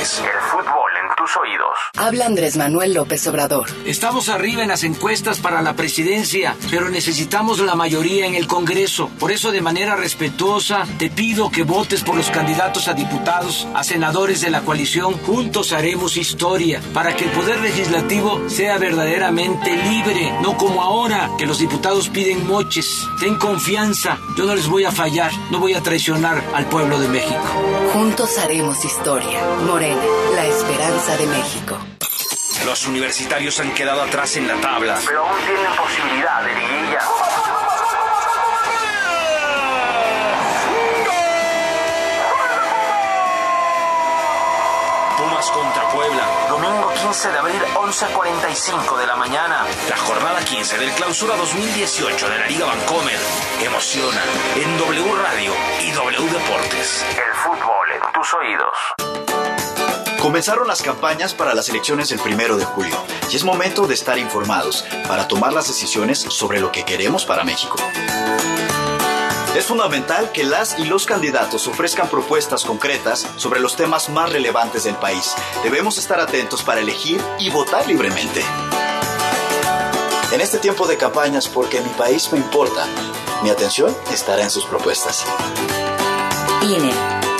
Deportes. El fútbol en tus oídos. Habla Andrés Manuel López Obrador. Estamos arriba en las encuestas para la presidencia, pero necesitamos la mayoría en el Congreso. Por eso, de manera respetuosa, te pido que votes por los candidatos a diputados, a senadores de la coalición. Juntos haremos historia para que el Poder Legislativo sea verdaderamente libre, no como ahora, que los diputados piden moches. Ten confianza, yo no les voy a fallar, no voy a traicionar al pueblo de México. Juntos haremos historia. Morena, la esperanza de México. Los universitarios han quedado atrás en la tabla, pero aún tienen posibilidad de liguilla. Pumas contra Puebla. Domingo 15 de abril, 11:45 de la mañana. La jornada 15 del Clausura 2018 de la Liga Bancomer emociona en W Radio y W Deportes. El fútbol en tus oídos. Comenzaron las campañas para las elecciones el 1 de julio y es momento de estar informados para tomar las decisiones sobre lo que queremos para México. Es fundamental que las y los candidatos ofrezcan propuestas concretas sobre los temas más relevantes del país. Debemos estar atentos para elegir y votar libremente. En este tiempo de campañas, porque mi país me importa, mi atención estará en sus propuestas. INE.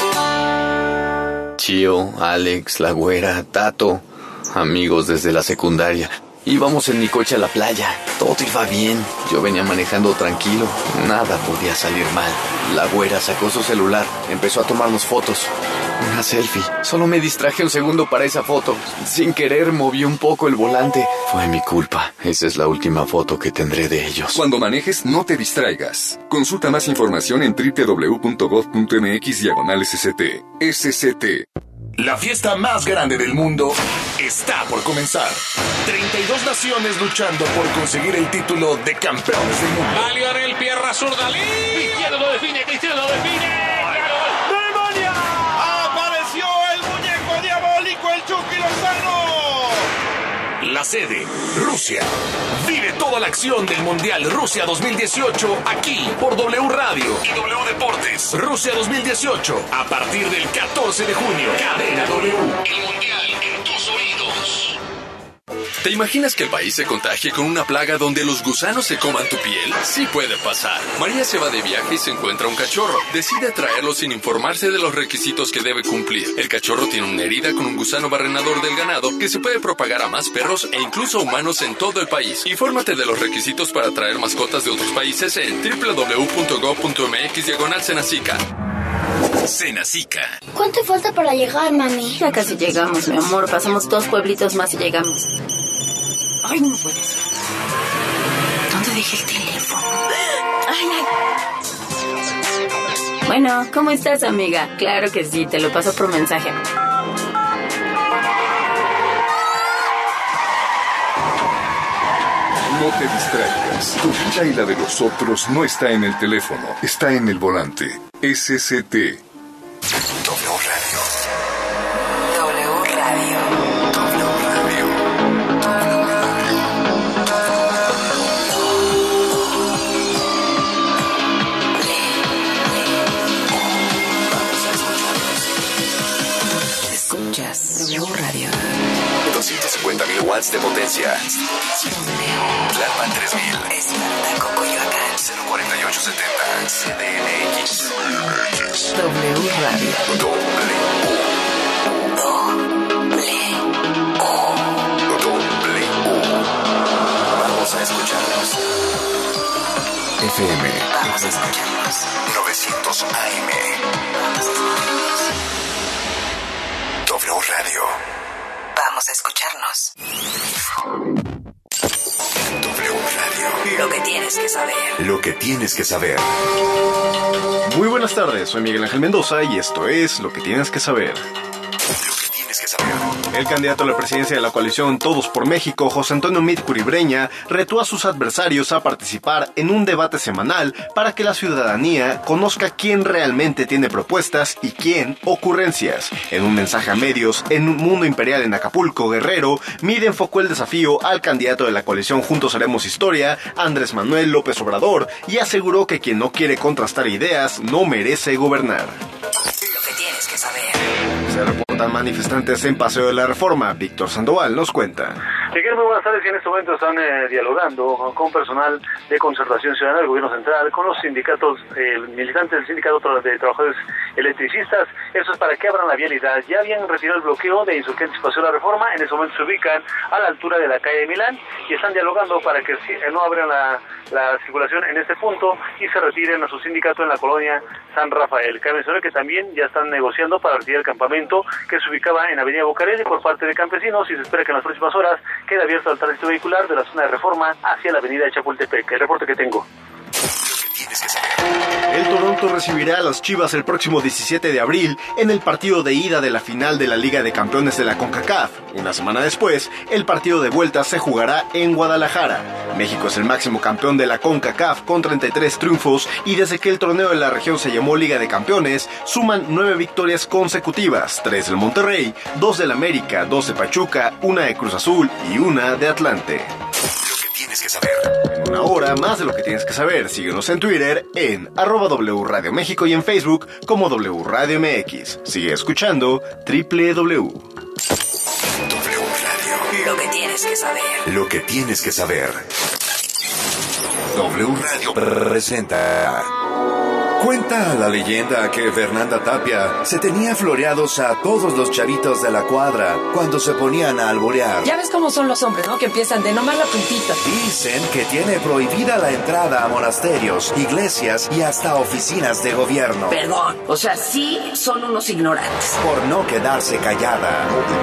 Chío, Alex, La Güera, Tato, amigos desde la secundaria. Íbamos en mi coche a la playa, todo iba bien, yo venía manejando tranquilo, nada podía salir mal. La Güera sacó su celular, empezó a tomarnos fotos, una selfie. Solo me distraje un segundo para esa foto, sin querer moví un poco el volante. Fue mi culpa, esa es la última foto que tendré de ellos. Cuando manejes, no te distraigas. Consulta más información en www.gov.mx/SCT. SCT. La fiesta más grande del mundo está por comenzar. 32 naciones luchando por conseguir el título de campeones del mundo. Va Lionel, pierna zurda, Cristiano lo define, ¡Demonia! ¡Apareció el muñeco diabólico, el Chucky Lozano! La sede, Rusia. Vive toda la acción del Mundial Rusia 2018 aquí por W Radio y W Deportes. Rusia 2018, a partir del 14 de junio. Cadena W. El Mundial en tus oídos. ¿Te imaginas que el país se contagie con una plaga donde los gusanos se coman tu piel? Sí puede pasar. María se va de viaje y se encuentra un cachorro. Decide traerlo sin informarse de los requisitos que debe cumplir. El cachorro tiene una herida con un gusano barrenador del ganado que se puede propagar a más perros e incluso humanos en todo el país. Infórmate de los requisitos para traer mascotas de otros países en www.gov.mx/Senacica. Senacica. ¿Cuánto falta para llegar, mami? Ya casi llegamos, mi amor. Pasamos 2 pueblitos más y llegamos. Ay, no puede ser. ¿Dónde dejé el teléfono? Ay. Bueno, ¿cómo estás, amiga? Claro que sí, te lo paso por mensaje. No te distraigas. Tu vida y la de los otros no está en el teléfono, está en el volante. SCT. W Radio. W Radio. W Radio. Escuchas W Radio. 250.000 watts de potencia. Tlalpan 3000. Espartaco, Coyoacán. 04870. CDMX. W Radio. Vamos a escucharnos. FM. Vamos a escucharnos. 900 AM. Vamos a escucharnos. W Radio. Vamos a escucharnos. W Radio. Lo que tienes que saber. Lo que tienes que saber. Muy buenas tardes, soy Miguel Ángel Mendoza y esto es Lo que tienes que saber. El candidato a la presidencia de la coalición Todos por México, José Antonio Meade Curibreña, retó a sus adversarios a participar en un debate semanal para que la ciudadanía conozca quién realmente tiene propuestas y quién ocurrencias. En un mensaje a medios en un Mundo Imperial en Acapulco, Guerrero, Meade enfocó el desafío al candidato de la coalición Juntos Haremos Historia, Andrés Manuel López Obrador, y aseguró que quien no quiere contrastar ideas no merece gobernar. Lo que tienes que saber. Se reporta reportan manifestantes en Paseo de la Reforma. Víctor Sandoval nos cuenta. Miguel, muy buenas tardes. Y en este momento están dialogando con personal de Concertación Ciudadana del Gobierno Central, con los sindicatos, militantes del Sindicato de Trabajadores Electricistas. Eso es para que abran la vialidad. Ya habían retirado el bloqueo de insurgentes Paseo de la Reforma. En este momento se ubican a la altura de la calle de Milán y están dialogando para que no abran la circulación en este punto y se retiren a su sindicato en la colonia San Rafael. Cabe mencionar que también ya están negociando para retirar el campamento que se ubicaba en Avenida Bucareli por parte de campesinos y se espera que en las próximas horas quede abierto al tránsito vehicular de la zona de Reforma hacia la avenida de Chapultepec. El reporte que tengo. El Toronto recibirá a las Chivas el próximo 17 de abril en el partido de ida de la final de la Liga de Campeones de la CONCACAF. Una semana después, el partido de vuelta se jugará en Guadalajara. México es el máximo campeón de la CONCACAF con 33 triunfos y desde que el torneo de la región se llamó Liga de Campeones, suman 9 victorias consecutivas, 3 del Monterrey, 2 del América, 2 de Pachuca, 1 de Cruz Azul y 1 de Atlante. Tienes que saber. En una hora más de lo que tienes que saber. Síguenos en Twitter en @W Radio México y en Facebook como W Radio MX. Sigue escuchando www. W Radio. Lo que tienes que saber. Lo que tienes que saber. W Radio presenta. Cuenta la leyenda que Fernanda Tapia se tenía floreados a todos los chavitos de la cuadra cuando se ponían a alburear. Ya ves cómo son los hombres, ¿no? Que empiezan de nomás la puntita. Dicen que tiene prohibida la entrada a monasterios, iglesias y hasta oficinas de gobierno. Perdón, o sea, sí son unos ignorantes. Por no quedarse callada.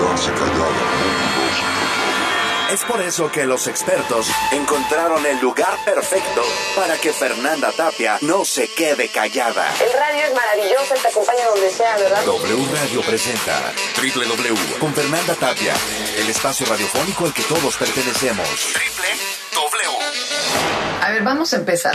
Es por eso que los expertos encontraron el lugar perfecto para que Fernanda Tapia no se quede callada. El radio es maravilloso, te acompaña donde sea, ¿verdad? W Radio presenta www con Fernanda Tapia, el espacio radiofónico al que todos pertenecemos. www. A ver, vamos a empezar.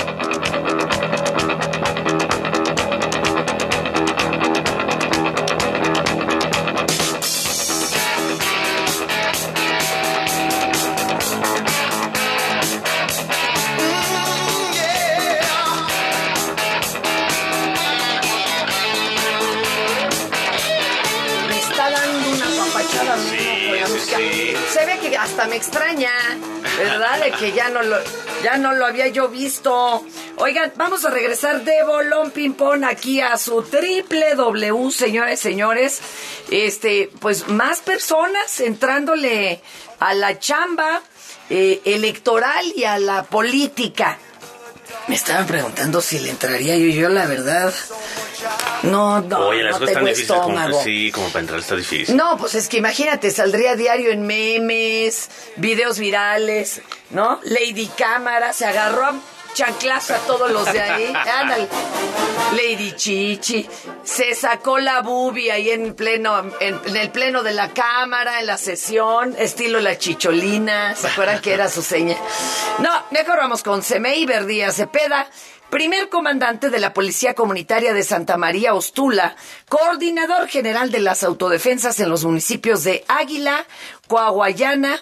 Se ve que hasta me extraña, ¿verdad? De que ya no lo había yo visto. Oigan, vamos a regresar de bolón ping-pong aquí a su www, señores. Pues más personas entrándole a la chamba electoral y a la política. Me estaban preguntando si le entraría yo la verdad. No, oye, las no cosas tengo están difíciles estómago. como para entrar está difícil. No, pues es que imagínate, saldría diario en memes, videos virales, ¿no? Lady Cámara se agarró a chanclazo a todos los de ahí. Ándale. Lady Chichi se sacó la boobie ahí en el pleno de la Cámara, en la sesión, estilo la chicholina. ¿Se acuerdan que era su seña? No, mejor vamos con Semeiber Díaz Cepeda, primer comandante de la Policía Comunitaria de Santa María Ostula, coordinador general de las autodefensas en los municipios de Coahuayana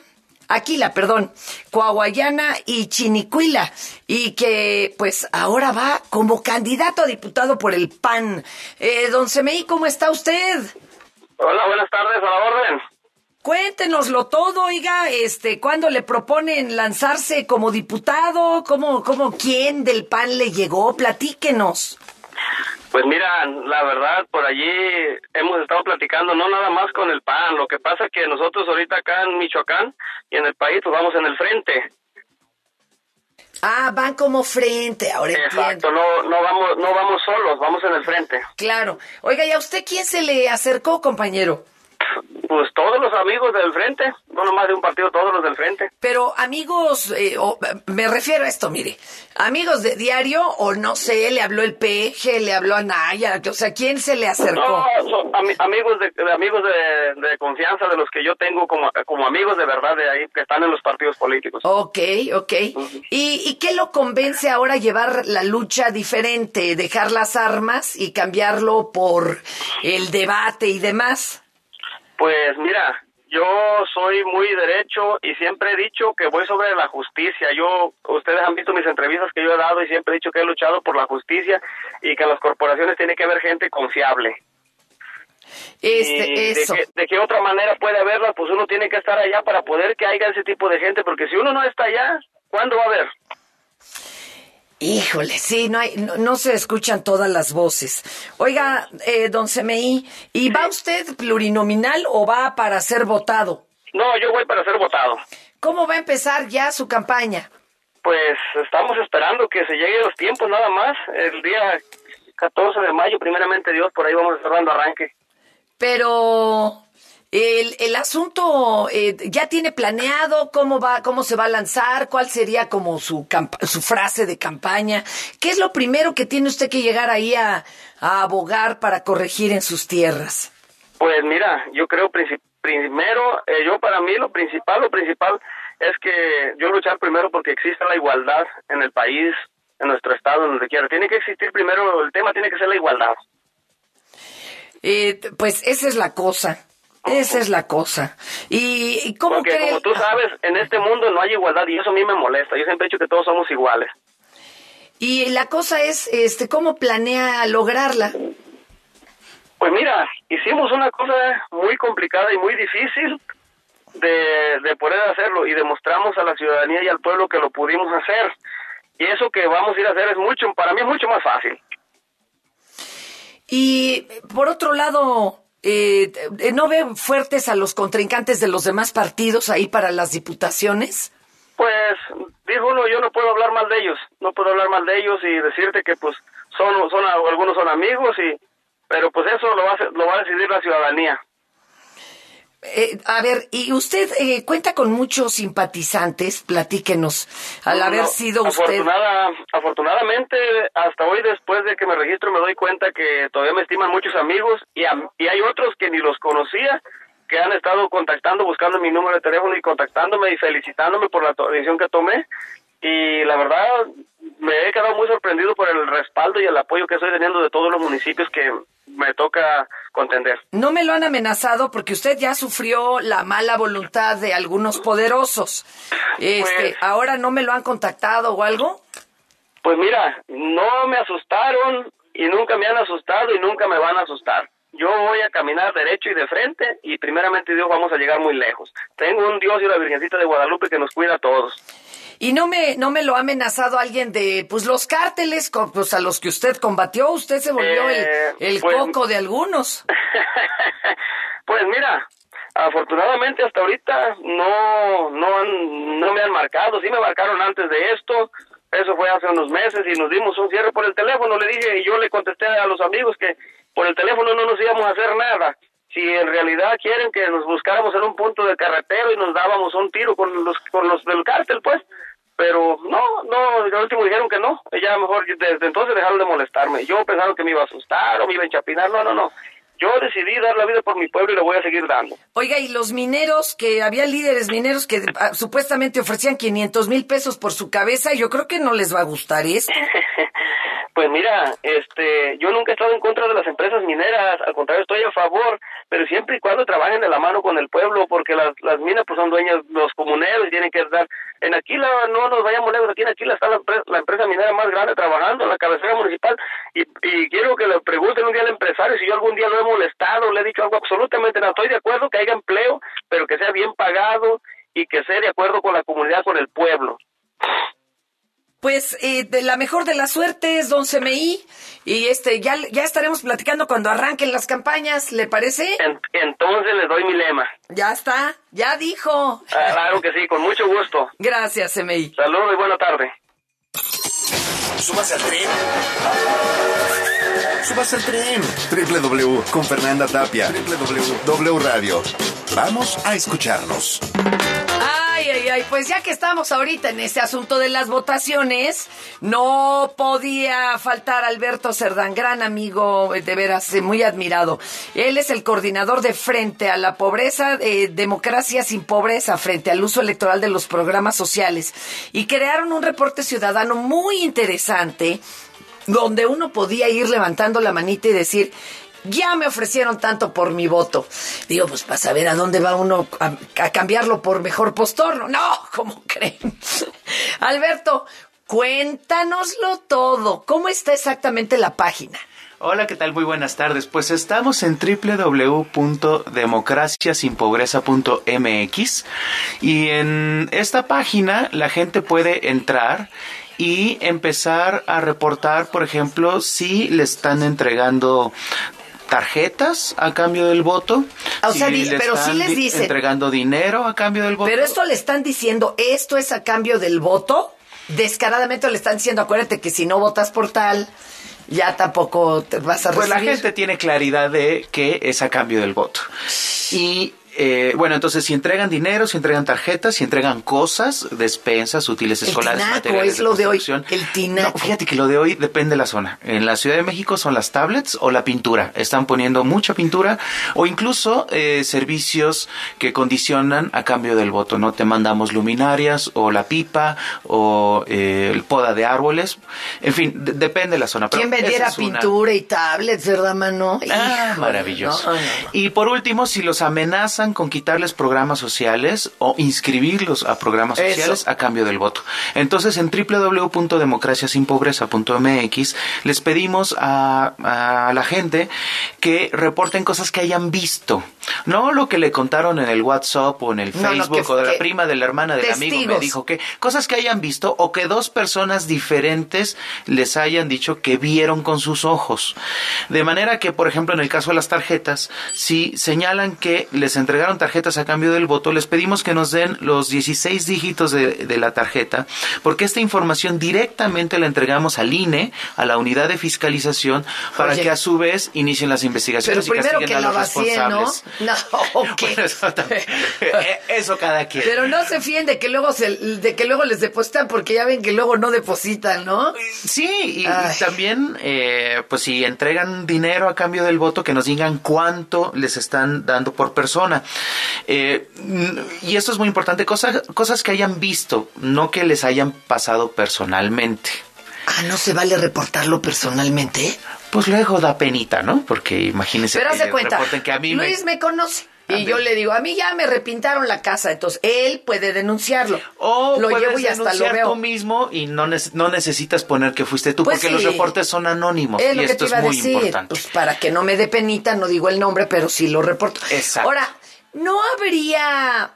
y Chinicuila, y que pues ahora va como candidato a diputado por el PAN. Don Semei, ¿cómo está usted? Hola, buenas tardes, a la orden. Cuéntenoslo todo, oiga, ¿cuándo le proponen lanzarse como diputado? ¿Cómo quién del PAN le llegó? Platíquenos. Pues mira, la verdad, por allí hemos estado platicando, no nada más con el PAN, lo que pasa es que nosotros ahorita acá en Michoacán y en el país, pues vamos en el frente. Ah, van como frente, ahora exacto, entiendo. no vamos solos, vamos en el frente. Claro. Oiga, ¿y a usted quién se le acercó, compañero? Pues todos los amigos del frente, no nomás de un partido, todos los del frente. Pero amigos, me refiero a esto, mire, amigos de diario o no sé, le habló el Peje, le habló a Naya, o sea, ¿quién se le acercó? No, son amigos de confianza, de los que yo tengo como amigos de verdad de ahí, que están en los partidos políticos. Ok. ¿Y qué lo convence ahora a llevar la lucha diferente, dejar las armas y cambiarlo por el debate y demás? Pues mira, yo soy muy derecho y siempre he dicho que voy sobre la justicia. Ustedes han visto mis entrevistas que yo he dado y siempre he dicho que he luchado por la justicia y que en las corporaciones tiene que haber gente confiable. Eso. De qué otra manera puede haberla, pues uno tiene que estar allá para poder que haya ese tipo de gente, porque si uno no está allá, ¿cuándo va a haber? Híjole, sí, no se escuchan todas las voces. Oiga, don CMI, ¿y va usted plurinominal o va para ser votado? No, yo voy para ser votado. ¿Cómo va a empezar ya su campaña? Pues estamos esperando que se lleguen los tiempos nada más. El día 14 de mayo, primeramente Dios, por ahí vamos a estar dando arranque. Pero el asunto ya tiene planeado cómo se va a lanzar, cuál sería como su frase de campaña. ¿Qué es lo primero que tiene usted que llegar ahí a abogar para corregir en sus tierras? Pues mira, yo creo primero, para mí lo principal es que yo luchar primero porque exista la igualdad en el país, en nuestro estado, en donde quiera. Tiene que existir primero, el tema tiene que ser la igualdad. Pues esa es la cosa. ¿Y cómo porque cree? Como tú sabes, en este mundo no hay igualdad y eso a mí me molesta. Yo siempre he dicho que todos somos iguales. Y la cosa es, ¿cómo planea lograrla? Pues mira, hicimos una cosa muy complicada y muy difícil de poder hacerlo y demostramos a la ciudadanía y al pueblo que lo pudimos hacer. Y eso que vamos a ir a hacer para mí es mucho más fácil. Y por otro lado, ¿no ve fuertes a los contrincantes de los demás partidos ahí para las diputaciones? Pues, dijo uno, yo no puedo hablar mal de ellos. No puedo hablar mal de ellos y decirte que pues algunos son amigos pero pues eso lo va a decidir la ciudadanía. A ver, ¿y usted cuenta con muchos simpatizantes? Platíquenos, haber sido usted... Afortunadamente, hasta hoy, después de que me registro, me doy cuenta que todavía me estiman muchos amigos y hay otros que ni los conocía, que han estado contactando, buscando mi número de teléfono y contactándome y felicitándome por la decisión que tomé. Y la verdad, me he quedado muy sorprendido por el respaldo y el apoyo que estoy teniendo de todos los municipios que me toca contender. No me lo han amenazado porque usted ya sufrió la mala voluntad de algunos poderosos. ¿Ahora no me lo han contactado o algo? Pues mira, no me asustaron y nunca me han asustado y nunca me van a asustar. Yo voy a caminar derecho y de frente y primeramente Dios vamos a llegar muy lejos. Tengo un Dios y una Virgencita de Guadalupe que nos cuida a todos. ¿Y no me lo ha amenazado alguien de los cárteles a los que usted combatió? Usted se volvió el coco de algunos. Pues mira, afortunadamente hasta ahorita no me han marcado. Sí me marcaron antes de esto. Eso fue hace unos meses y nos dimos un cierre por el teléfono. Le dije y yo le contesté a los amigos que por el teléfono no nos íbamos a hacer nada. Si en realidad quieren que nos buscáramos en un punto de carretero y nos dábamos un tiro con los del cártel, pues. Pero no, al último dijeron que no. Ya mejor, desde entonces dejaron de molestarme. Yo pensaron que me iba a asustar o me iba a enchapinar. No. Yo decidí dar la vida por mi pueblo y la voy a seguir dando. Oiga, y los mineros, que había líderes mineros que supuestamente ofrecían 500,000 pesos por su cabeza, yo creo que no les va a gustar esto. Pues mira, yo nunca he estado en contra de las empresas mineras, al contrario, estoy a favor, pero siempre y cuando trabajen de la mano con el pueblo, porque las minas pues son dueñas los comuneros y tienen que dar. En Aquila, no nos vayamos lejos, aquí en Aquila está la empresa minera más grande trabajando en la cabecera municipal y quiero que le pregunten un día al empresario si yo algún día lo he molestado, le he dicho algo absolutamente nada. Estoy de acuerdo que haya empleo, pero que sea bien pagado y que sea de acuerdo con la comunidad, con el pueblo. Pues de la mejor de las suertes, don CMI, y ya estaremos platicando cuando arranquen las campañas, ¿le parece? Entonces les doy mi lema. Ya está, ya dijo. Claro que sí, con mucho gusto. Gracias, CMI. Saludos y buena tarde. Súbase al tren. Súbase al tren. www con Fernanda Tapia. www Radio. Vamos a escucharnos. Ay, pues ya que estamos ahorita en este asunto de las votaciones, no podía faltar Alberto Cerdán, gran amigo, de veras, muy admirado. Él es el coordinador de Frente a la Pobreza, Democracia sin Pobreza, frente al uso electoral de los programas sociales. Y crearon un reporte ciudadano muy interesante, donde uno podía ir levantando la manita y decir... Ya me ofrecieron tanto por mi voto. Digo, pues para saber a dónde va uno a cambiarlo por mejor postor. No, ¿cómo creen? Alberto, cuéntanoslo todo. ¿Cómo está exactamente la página? Hola, ¿qué tal? Muy buenas tardes. Pues estamos en www.democraciasinpobreza.mx y en esta página la gente puede entrar y empezar a reportar, por ejemplo, si le están entregando tarjetas a cambio del voto. O sea, pero sí les dicen entregando dinero a cambio del voto. Pero esto le están diciendo, esto es a cambio del voto. Descaradamente le están diciendo, acuérdate que si no votas por tal, ya tampoco te vas a recibir. Pues la gente tiene claridad de que es a cambio del voto. Y bueno, entonces si entregan dinero, si entregan tarjetas, si entregan cosas, despensas, útiles escolares, materiales es lo de hoy. El tinaco. No, fíjate que lo de hoy depende de la zona. En la Ciudad de México son las tablets o la pintura. Están poniendo mucha pintura o incluso servicios que condicionan a cambio del voto. No te mandamos luminarias o la pipa o el poda de árboles. En fin, depende de la zona. ¿Quién vendiera pintura y tablets, verdad, mano? Maravilloso. No. Y por último, si los amenazan con quitarles programas sociales o inscribirlos a programas sociales a cambio del voto. Entonces, en www.democraciasinpobreza.mx les pedimos a la gente que reporten cosas que hayan visto. No lo que le contaron en el WhatsApp o en el Facebook o de la prima, de la hermana, del amigo me dijo que cosas que hayan visto o que dos personas diferentes les hayan dicho que vieron con sus ojos. De manera que, por ejemplo, en el caso de las tarjetas, si señalan que les entregaron tarjetas a cambio del voto, les pedimos que nos den los 16 dígitos de la tarjeta, porque esta información directamente la entregamos al INE, a la unidad de fiscalización, para que a su vez inicien las investigaciones y castiguen a los responsables. No, okay. Bueno, eso cada quien. Pero no se fíen de que luego les depositan, porque ya ven que luego no depositan, ¿no? Sí, y también, pues si entregan dinero a cambio del voto, que nos digan cuánto les están dando por persona. Y esto es muy importante, cosas que hayan visto, no que les hayan pasado personalmente. ¿No se vale reportarlo personalmente? Pues luego da penita, ¿no? Porque imagínense. Pero hace cuenta, que a mí Luis me conoce. Y yo le digo, a mí ya me repintaron la casa, entonces él puede denunciarlo. O lo puedes llevo y hasta lo veo tú mismo y no necesitas poner que fuiste tú, pues porque los reportes son anónimos es y esto es muy importante. Pues para que no me dé penita, no digo el nombre, pero sí lo reporto. Exacto. Ahora, ¿no habría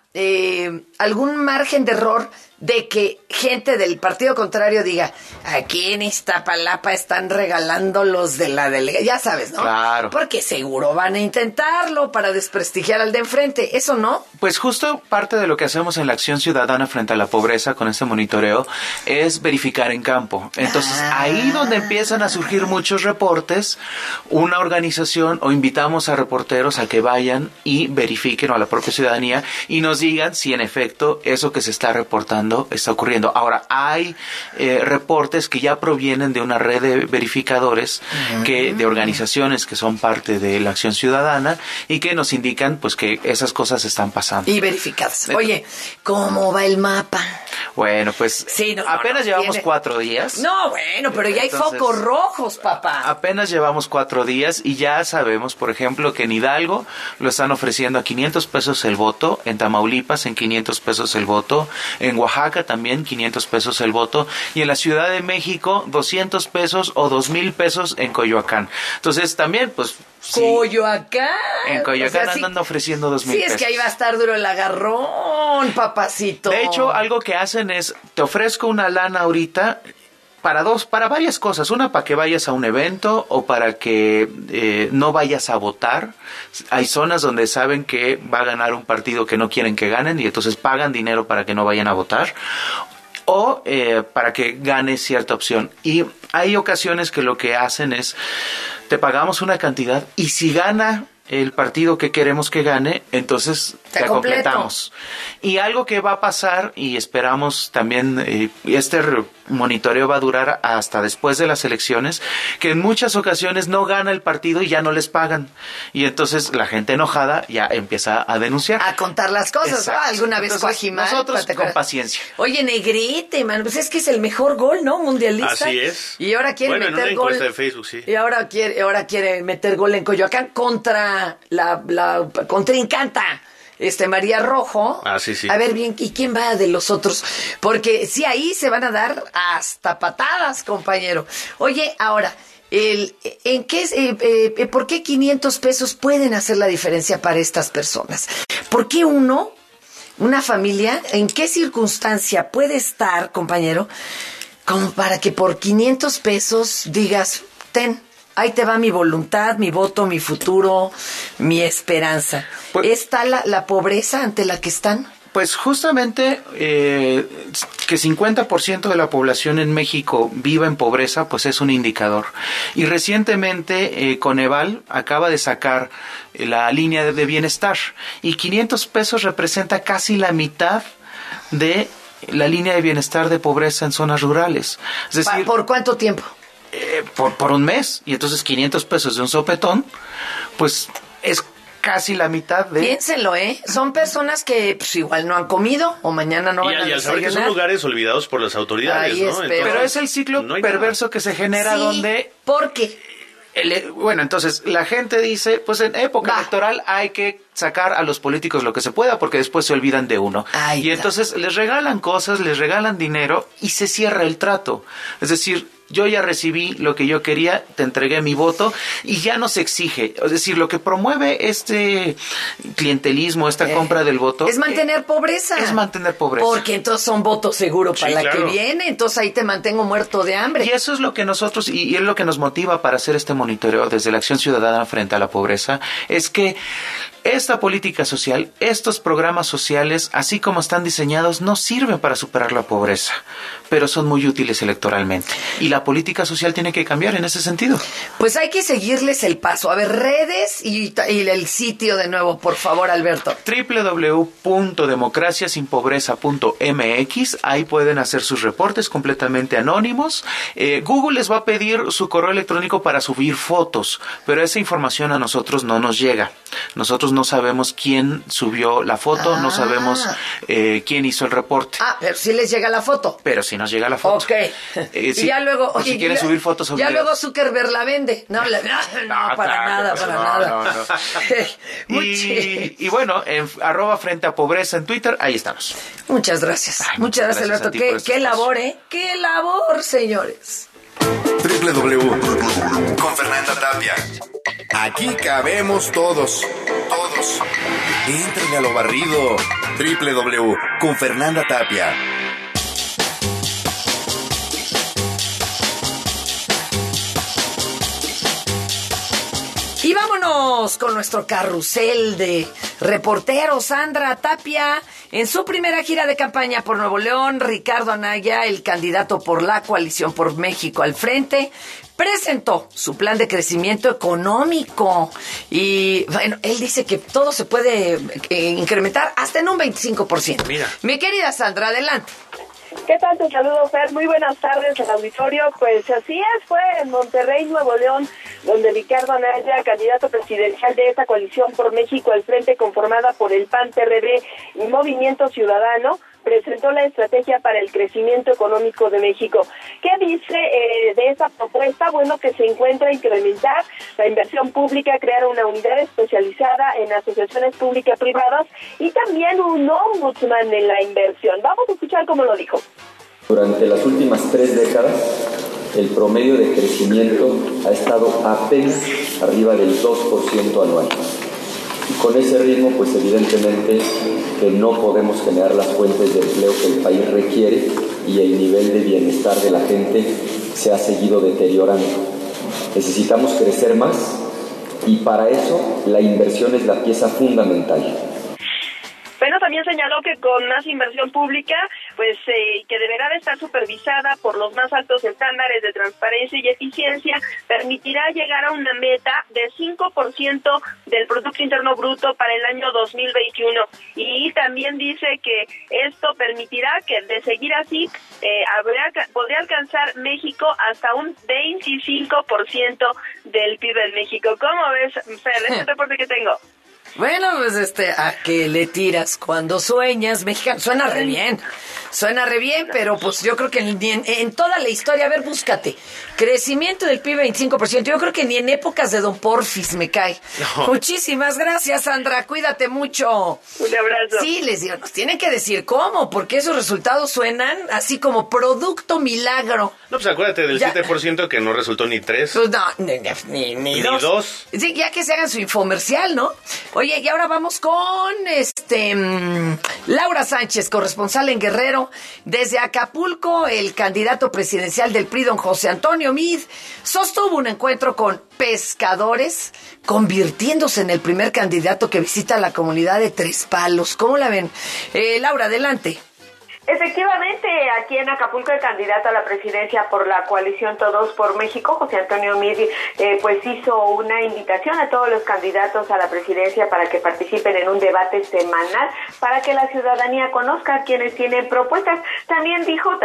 algún margen de error de que gente del partido contrario diga, aquí en Iztapalapa están regalando los de la delegación? Ya sabes, ¿no? Claro. Porque seguro van a intentarlo para desprestigiar al de enfrente, ¿eso no? Pues justo parte de lo que hacemos en la acción ciudadana frente a la pobreza con este monitoreo es verificar en campo. Entonces, ahí donde empiezan a surgir muchos reportes, una organización o invitamos a reporteros a que vayan y verifiquen, o a la propia ciudadanía, y nos digan si en efecto eso que se está reportando está ocurriendo. Ahora, hay reportes que ya provienen de una red de verificadores, de organizaciones que son parte de la acción ciudadana y que nos indican pues que esas cosas están pasando. Y verificadas. Oye, ¿cómo va el mapa? Bueno, pues apenas llevamos 4 días. No, bueno, pero ya hay focos rojos, papá. Apenas llevamos 4 días y ya sabemos, por ejemplo, que en Hidalgo lo están ofreciendo a 500 pesos el voto, en Tamaulipas en 500 pesos el voto, en Oaxaca también 500 pesos el voto, y en la Ciudad de México 200 pesos o 2,000 pesos en Coyoacán. Entonces también, pues... Sí, Coyoacán. En Coyoacán andan ofreciendo 2,000 pesos. Sí, es que ahí va a estar duro el agarrón, papacito. De hecho, algo que hacen es, te ofrezco una lana ahorita para varias cosas. Una, para que vayas a un evento o para que no vayas a votar. Hay zonas donde saben que va a ganar un partido que no quieren que ganen y entonces pagan dinero para que no vayan a votar. O para que gane cierta opción. Y hay ocasiones que lo que hacen es, te pagamos una cantidad y si gana el partido que queremos que gane, entonces te completamos. Y algo que va a pasar, y esperamos también, este monitoreo va a durar hasta después de las elecciones, que en muchas ocasiones no gana el partido y ya no les pagan. Y entonces la gente enojada ya empieza a denunciar. A contar las cosas, ¿no? Alguna vez Coajimal. Nosotros con paciencia. Oye, Negrete, man, pues es que es el mejor gol, ¿no? Mundialista. Así es. Y ahora quiere meter gol. De Facebook, sí. Y ahora quiere meter gol en Coyoacán contra la contrincanta. María Rojo. Sí. A ver bien, ¿y quién va de los otros? Porque sí, ahí se van a dar hasta patadas, compañero. Oye, ahora, ¿Por qué 500 pesos pueden hacer la diferencia para estas personas? ¿Por qué una familia, en qué circunstancia puede estar, compañero, como para que por 500 pesos digas, ahí te va mi voluntad, mi voto, mi futuro, mi esperanza? ¿Está la pobreza ante la que están? Pues justamente que 50% de la población en México viva en pobreza, pues es un indicador. Y recientemente Coneval acaba de sacar la línea de bienestar y 500 pesos representa casi la mitad de la línea de bienestar de pobreza en zonas rurales. Es decir, ¿por cuánto tiempo? Por un mes. Y entonces 500 pesos de un sopetón, pues es casi la mitad de... Piénsenlo, son personas que pues, igual no han comido o mañana no van a desayunar. Y al saber que son lugares olvidados por las autoridades, ¿no? Entonces, pero es el ciclo perverso que se genera donde... ¿Por qué? Bueno, entonces la gente dice, pues en época electoral hay que sacar a los políticos lo que se pueda porque después se olvidan de uno. Entonces les regalan cosas, les regalan dinero y se cierra el trato. Es decir, yo ya recibí lo que yo quería, te entregué mi voto y ya no se exige. Es decir, lo que promueve este clientelismo, esta compra del voto... Es mantener pobreza. Es mantener pobreza. Porque entonces son votos seguros para la que viene, entonces ahí te mantengo muerto de hambre. Y eso es lo que nosotros, y es lo que nos motiva para hacer este monitoreo desde la Acción Ciudadana frente a la pobreza, es que esta política social, estos programas sociales, así como están diseñados, no sirven para superar la pobreza, pero son muy útiles electoralmente. Y la política social tiene que cambiar en ese sentido. Pues hay que seguirles el paso. A ver, redes y el sitio de nuevo, por favor, Alberto. www.democraciasinpobreza.mx. Ahí pueden hacer sus reportes completamente anónimos. Google les va a pedir su correo electrónico para subir fotos, pero esa información a nosotros no nos llega. Nosotros no sabemos quién subió la foto, no sabemos quién hizo el reporte. Pero sí les llega la foto. Pero sí nos llega la foto. Ok. Y ya luego... O si quieren subir fotos o ya videos. Luego Zuckerberg la vende. No, para nada. Y bueno, en @frente a pobreza en Twitter, ahí estamos. Muchas gracias. Muchas gracias, Alberto. Qué labor, ¡Qué labor, señores! Con Fernanda Tapia. Aquí cabemos todos. Entren a lo barrido. con Fernanda Tapia. Y vámonos con nuestro carrusel de reporteros. Sandra Tapia, en su primera gira de campaña por Nuevo León, Ricardo Anaya, el candidato por la Coalición por México al Frente, presentó su plan de crecimiento económico. Y bueno, él dice que todo se puede incrementar hasta en un 25%. Mira. Mi querida Sandra, adelante. ¿Qué tal? Te saludo, Fer. Muy buenas tardes al auditorio. Pues así es, fue en Monterrey, Nuevo León, donde Ricardo Anaya, candidato presidencial de esta Coalición por México al Frente, conformada por el PAN, PRD y Movimiento Ciudadano, presentó la estrategia para el crecimiento económico de México. ¿Qué dice de esta propuesta? Bueno, que se encuentra incrementar la inversión pública, crear una unidad especializada en asociaciones públicas-privadas y también un ombudsman en la inversión. Vamos a escuchar cómo lo dijo. Durante las últimas 3 décadas, el promedio de crecimiento ha estado apenas arriba del 2% anual. Y con ese ritmo, pues evidentemente que no podemos generar las fuentes de empleo que el país requiere y el nivel de bienestar de la gente se ha seguido deteriorando. Necesitamos crecer más y para eso la inversión es la pieza fundamental. Bueno, también señaló que con más inversión pública, pues que deberá de estar supervisada por los más altos estándares de transparencia y eficiencia, permitirá llegar a una meta de 5% del Producto Interno Bruto para el año 2021. Y también dice que esto permitirá que, de seguir así, podría alcanzar México hasta un 25% del PIB en México. ¿Cómo ves, Fer? Este reporte que tengo. Bueno, pues ¿a qué le tiras cuando sueñas? Mexicano, suena re bien. Suena re bien, pero pues yo creo que en toda la historia, a ver, búscate. Crecimiento del PIB 25%. Yo creo que ni en épocas de Don Porfis me cae. No. Muchísimas gracias, Sandra. Cuídate mucho. Un abrazo. Sí, les digo, nos tienen que decir cómo, porque esos resultados suenan así como producto milagro. No, pues acuérdate del 7% que no resultó ni 3. Pues no, ni 2. Sí, ya que se hagan su infomercial, ¿no? Oye, y ahora vamos con Laura Sánchez, corresponsal en Guerrero. Desde Acapulco, el candidato presidencial del PRI, don José Antonio Meade, sostuvo un encuentro con pescadores, convirtiéndose en el primer candidato que visita la comunidad de Tres Palos. ¿Cómo la ven? Laura, adelante. Efectivamente, aquí en Acapulco el candidato a la presidencia por la coalición Todos por México, José Antonio Meade, pues hizo una invitación a todos los candidatos a la presidencia para que participen en un debate semanal para que la ciudadanía conozca a quienes tienen propuestas. También dijo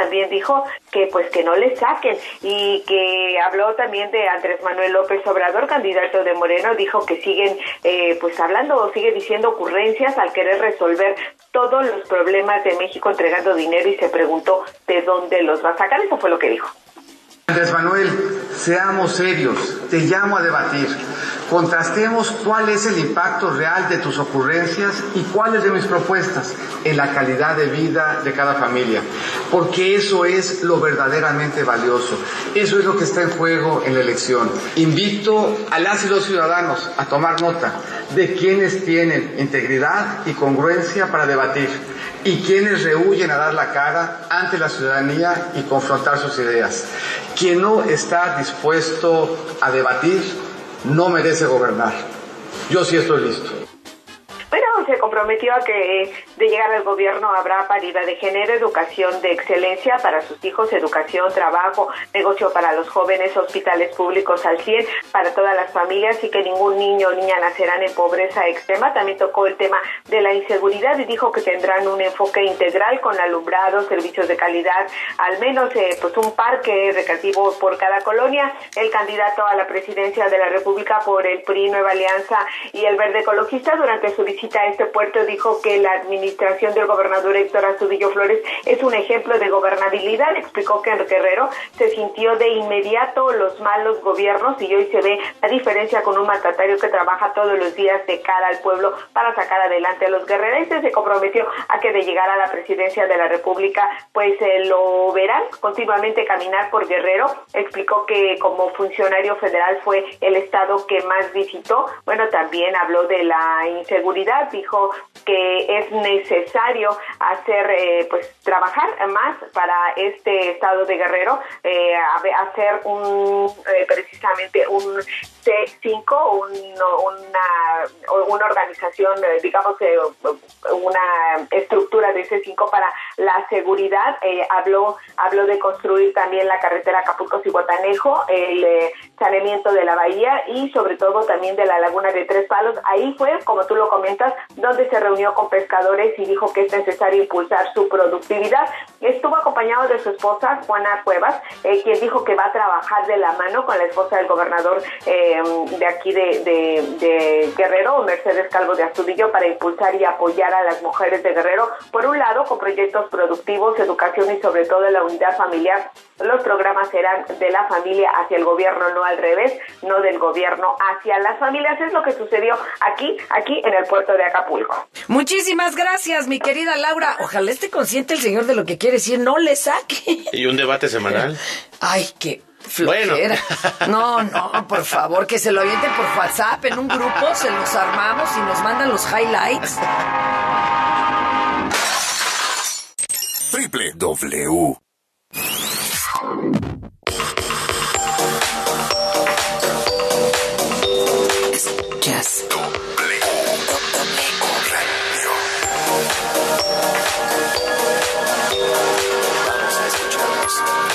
que pues que no le saquen, y que habló también de Andrés Manuel López Obrador, candidato de Moreno. Dijo que siguen pues hablando o sigue diciendo ocurrencias al querer resolver todos los problemas de México entregando dinero, y se preguntó de dónde los va a sacar. Eso fue lo que dijo. Andrés Manuel, seamos serios, te llamo a debatir. Contrastemos cuál es el impacto real de tus ocurrencias y cuáles de mis propuestas en la calidad de vida de cada familia, porque eso es lo verdaderamente valioso, eso es lo que está en juego en la elección. Invito a las y los ciudadanos a tomar nota de quienes tienen integridad y congruencia para debatir y quienes rehúyen a dar la cara ante la ciudadanía y confrontar sus ideas. Quien no está dispuesto a debatir no merece gobernar. Yo sí estoy listo. Bueno, se comprometió a que de llegar al gobierno habrá paridad de género, educación de excelencia para sus hijos, educación, trabajo, negocio para los jóvenes, hospitales públicos al 100 para todas las familias, y que ningún niño o niña nacerán en pobreza extrema. También tocó el tema de la inseguridad y dijo que tendrán un enfoque integral con alumbrado, servicios de calidad, al menos pues un parque recreativo por cada colonia. El candidato a la presidencia de la República por el PRI, Nueva Alianza y el Verde Ecologista, durante su visita a este puerto, dijo que la administración del gobernador Héctor Astudillo Flores es un ejemplo de gobernabilidad. Explicó que en Guerrero se sintió de inmediato los malos gobiernos y hoy se ve la diferencia con un mandatario que trabaja todos los días de cara al pueblo para sacar adelante a los guerrerenses. Se comprometió a que de llegar a la presidencia de la República pues lo verán continuamente caminar por Guerrero. Explicó que como funcionario federal fue el estado que más visitó. Bueno, también habló de la inseguridad, dijo que es necesario pues trabajar más para este estado de Guerrero, hacer precisamente un C5, una organización, digamos, una estructura de C5 para la seguridad. Habló de construir también la carretera Acapulco-Zihuatanejo, el saneamiento de la bahía y sobre todo también de la laguna de Tres Palos. Ahí fue, como tú lo comentas, donde se reunió con pescadores y dijo que es necesario impulsar su productividad. Estuvo acompañado de su esposa, Juana Cuevas, quien dijo que va a trabajar de la mano con la esposa del gobernador de aquí de Guerrero, Mercedes Calvo de Astudillo, para impulsar y apoyar a las mujeres de Guerrero, por un lado con proyectos productivos, educación y sobre todo la unidad familiar. Los programas serán de la familia hacia el gobierno, no al revés, no del gobierno hacia las familias. Es lo que sucedió aquí en el puerto de Acapulco. Muchísimas gracias, mi querida Laura. Ojalá esté consciente el señor de lo que quiere decir, no le saque. ¿Y un debate semanal? Ay, qué flojera. Bueno. No, por favor, que se lo avienten por WhatsApp, en un grupo, se los armamos y nos mandan los highlights. W. Jazz. Vamos a escucharnos.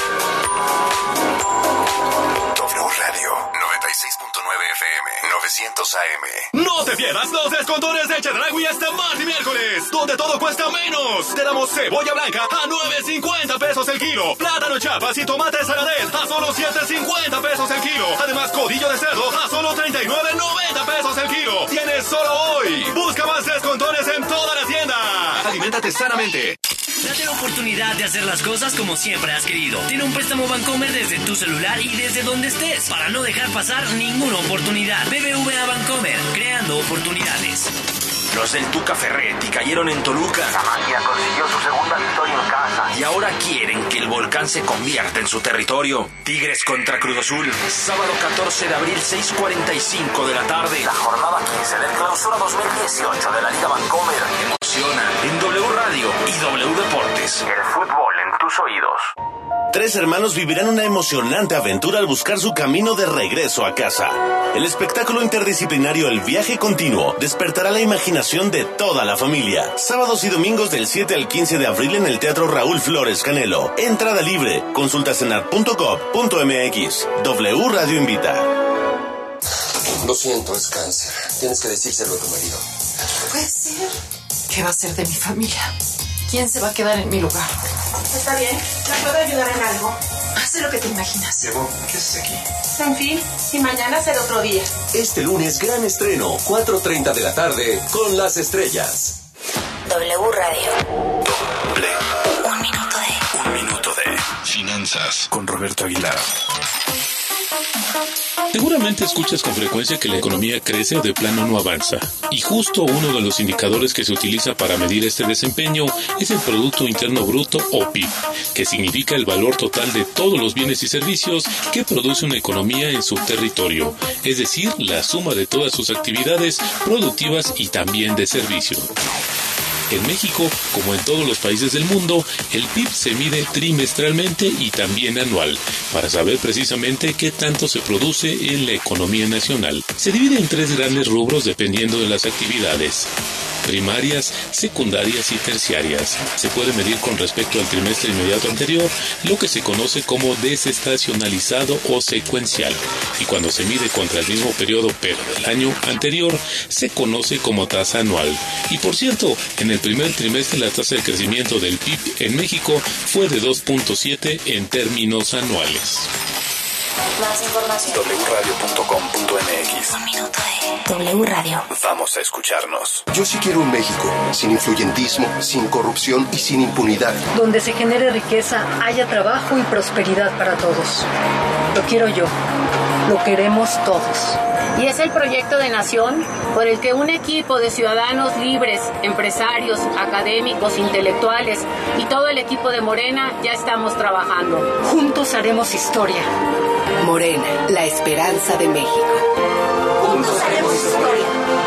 W Radio 96.9 FM 900 AM. No te pierdas los descontones de Chedraui este martes y miércoles, donde todo cuesta menos. Te damos cebolla blanca a 9.50 pesos el kilo, plátano Chiapas y tomate Saladez a solo 7.50 pesos el kilo. Además, codillo de cerdo a solo 39.90 pesos el kilo. Tienes solo hoy. Busca más descontones en toda la tienda. Aliméntate sanamente. Date la oportunidad de hacer las cosas como siempre has querido. Tiene un préstamo Bancomer desde tu celular y desde donde estés para no dejar pasar ninguna oportunidad. BBVA Bancomer, creando oportunidades. Los del Tuca Ferretti cayeron en Toluca. La Máquina consiguió su segunda victoria en casa. Y ahora quieren que el volcán se convierta en su territorio. Tigres contra Cruz Azul. Sábado 14 de abril, 6:45 de la tarde. La jornada 15 del Clausura 2018 de la Liga Bancomer. Emociona en W Radio y W Deportes. El fútbol en tus oídos. 3 hermanos vivirán una emocionante aventura al buscar su camino de regreso a casa. El espectáculo interdisciplinario El Viaje Continuo despertará la imaginación de toda la familia. Sábados y domingos del 7 al 15 de abril en el Teatro Raúl Flores Canelo. Entrada libre. Consultas en art.gov.mx. W Radio invita. Lo siento, es cáncer. Tienes que decírselo a tu marido. Puede ser. ¿Qué va a ser de mi familia? ¿Quién se va a quedar en mi lugar? Está bien, ¿la puedo ayudar en algo? Haz lo que te imaginas. Diego, ¿qué haces aquí? En fin, y mañana será otro día. Este lunes, gran estreno, 4:30 de la tarde, con Las Estrellas. W Radio. Un minuto de finanzas con Roberto Aguilar. Seguramente escuchas con frecuencia que la economía crece o de plano no avanza. Y justo uno de los indicadores que se utiliza para medir este desempeño es el Producto Interno Bruto o PIB, que significa el valor total de todos los bienes y servicios que produce una economía en su territorio, es decir, la suma de todas sus actividades productivas y también de servicio. En México, como en todos los países del mundo, el PIB se mide trimestralmente y también anual, para saber precisamente qué tanto se produce en la economía nacional. Se divide en 3 grandes rubros dependiendo de las actividades: primarias, secundarias y terciarias. Se puede medir con respecto al trimestre inmediato anterior, lo que se conoce como desestacionalizado o secuencial, y cuando se mide contra el mismo periodo pero del año anterior, se conoce como tasa anual. Y por cierto, en el primer trimestre la tasa de crecimiento del PIB en México fue de 2.7 en términos anuales. Más información. wradio.com.mx. Un minuto de W Radio. Vamos a escucharnos. Yo sí quiero un México sin influyentismo, sin corrupción y sin impunidad. Donde se genere riqueza, haya trabajo y prosperidad para todos. Lo quiero yo. Lo queremos todos. Y es el proyecto de nación por el que un equipo de ciudadanos libres, empresarios, académicos, intelectuales y todo el equipo de Morena ya estamos trabajando. Juntos haremos historia. Morena, la esperanza de México. Juntos haremos historia.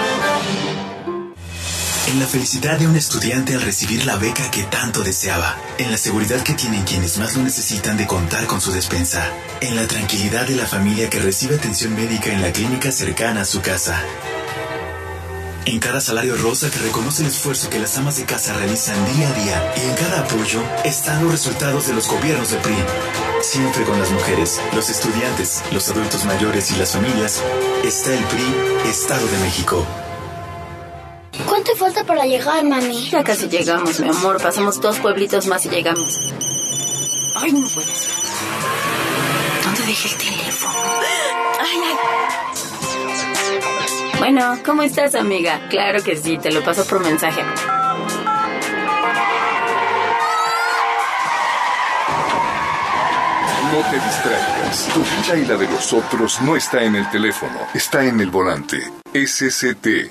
En la felicidad de un estudiante al recibir la beca que tanto deseaba, en la seguridad que tienen quienes más lo necesitan de contar con su despensa, en la tranquilidad de la familia que recibe atención médica en la clínica cercana a su casa, en cada salario rosa que reconoce el esfuerzo que las amas de casa realizan día a día, y en cada apoyo están los resultados de los gobiernos del PRI. Siempre con las mujeres, los estudiantes, los adultos mayores y las familias, está el PRI, Estado de México. ¿Cuánto falta para llegar, mami? Ya casi llegamos, mi amor. Pasamos 2 pueblitos más y llegamos. Ay, no puede ser. ¿Dónde dejé el teléfono? Ay, ay. Bueno, ¿cómo estás, amiga? Claro que sí, te lo paso por mensaje. No te distraigas. Tu vida y la de los otros no está en el teléfono, está en el volante. SCT.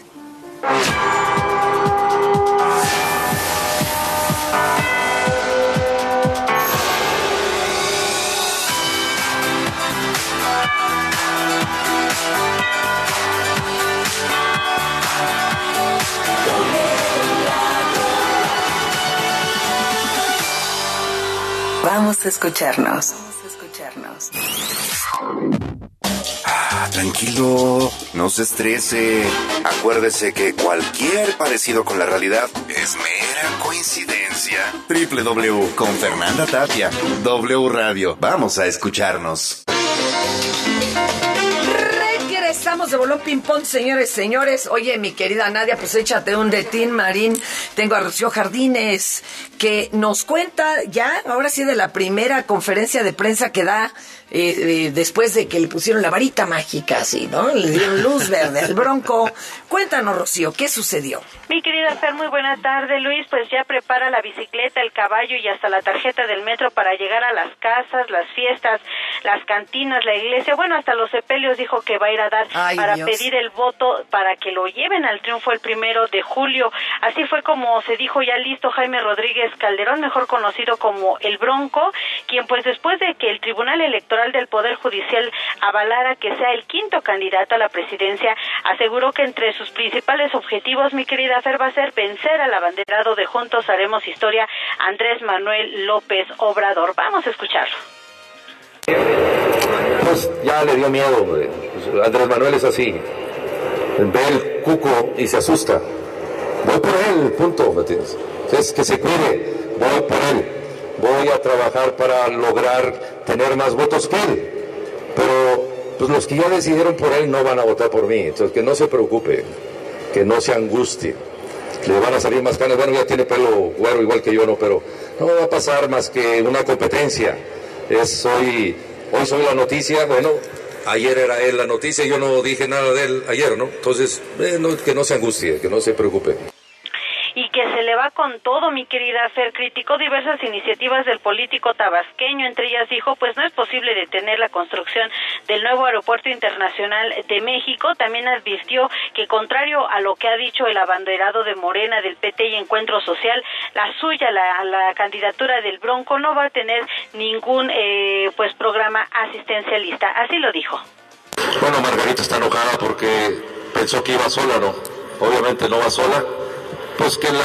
Vamos a escucharnos. Tranquilo, no se estrese. Acuérdese que cualquier parecido con la realidad es mera coincidencia. www con Fernanda Tapia. W Radio. Vamos a escucharnos. Regresamos de Bolón Ping Pong, señores. Oye, mi querida Nadia, pues échate un de Tin Marín. Tengo a Rocío Jardines, que nos cuenta ya, ahora sí, de la primera conferencia de prensa que da después de que le pusieron la varita mágica, así, ¿no? Le dieron luz verde al Bronco. Cuéntanos, Rocío, ¿qué sucedió? Mi querida Fer, muy buena tarde. Luis, pues ya prepara la bicicleta, el caballo y hasta la tarjeta del metro para llegar a las casas, las fiestas, las cantinas, la iglesia. Bueno, hasta los sepelios dijo que va a ir a dar para pedir el voto para que lo lleven al triunfo el 1 de julio. Así fue como se dijo ya listo Jaime Rodríguez Calderón, mejor conocido como el Bronco, quien pues después de que el Tribunal Electoral del Poder Judicial avalara que sea el quinto candidato a la presidencia, aseguró que entre sus principales objetivos, mi querida Fer, va a ser vencer al abanderado de Juntos Haremos Historia, Andrés Manuel López Obrador. Vamos a escucharlo. Pues ya le dio miedo, hombre. Andrés Manuel es así. Ve el cuco y se asusta. Voy por él, punto, ¿me entiendes? Es que se cuide, voy por él. Voy a trabajar para lograr tener más votos que él. Pero pues los que ya decidieron por él no van a votar por mí. Entonces que no se preocupe, que no se angustie. Le van a salir más canas. Bueno, ya tiene pelo güero igual que yo, ¿no? Pero no va a pasar más que una competencia. Hoy soy la noticia, bueno, ayer era él la noticia, yo no dije nada de él ayer, ¿no? Entonces, que no se angustie, que no se preocupe. Y que se le va con todo, mi querida Fer. Criticó diversas iniciativas del político tabasqueño, entre ellas dijo, pues no es posible detener la construcción del nuevo aeropuerto internacional de México. También advirtió que contrario a lo que ha dicho el abanderado de Morena, del PT y Encuentro Social, la suya, la candidatura del Bronco, no va a tener ningún programa asistencialista. Así lo dijo. Bueno, Margarita está enojada porque pensó que iba sola, ¿no? Obviamente no va sola. Pues que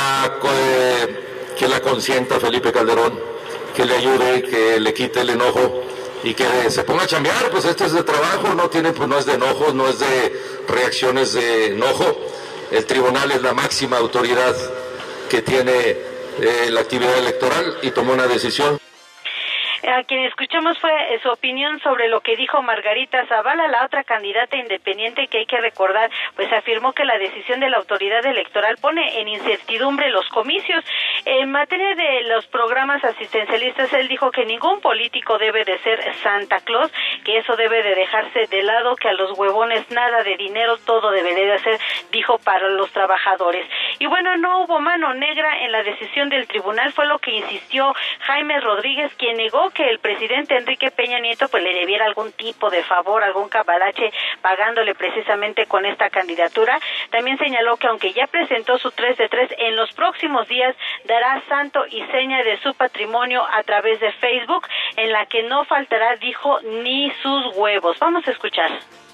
la consienta Felipe Calderón, que le ayude, que le quite el enojo y que se ponga a chambear. Pues esto es de trabajo, no es de enojo, no es de reacciones de enojo. El tribunal es la máxima autoridad que tiene la actividad electoral y tomó una decisión. A quien escuchamos fue su opinión sobre lo que dijo Margarita Zavala, la otra candidata independiente que hay que recordar, pues afirmó que la decisión de la autoridad electoral pone en incertidumbre los comicios. En materia de los programas asistencialistas, él dijo que ningún político debe de ser Santa Claus, que eso debe de dejarse de lado, que a los huevones nada de dinero, todo debería de ser, dijo, para los trabajadores. Y bueno, no hubo mano negra en la decisión del tribunal, fue lo que insistió Jaime Rodríguez, quien negó que el presidente Enrique Peña Nieto pues le debiera algún tipo de favor, algún cambalache, pagándole precisamente con esta candidatura. También señaló que aunque ya presentó su 3 de 3, en los próximos días dará santo y seña de su patrimonio a través de Facebook, en la que no faltará, dijo, ni sus huevos. Vamos a escuchar.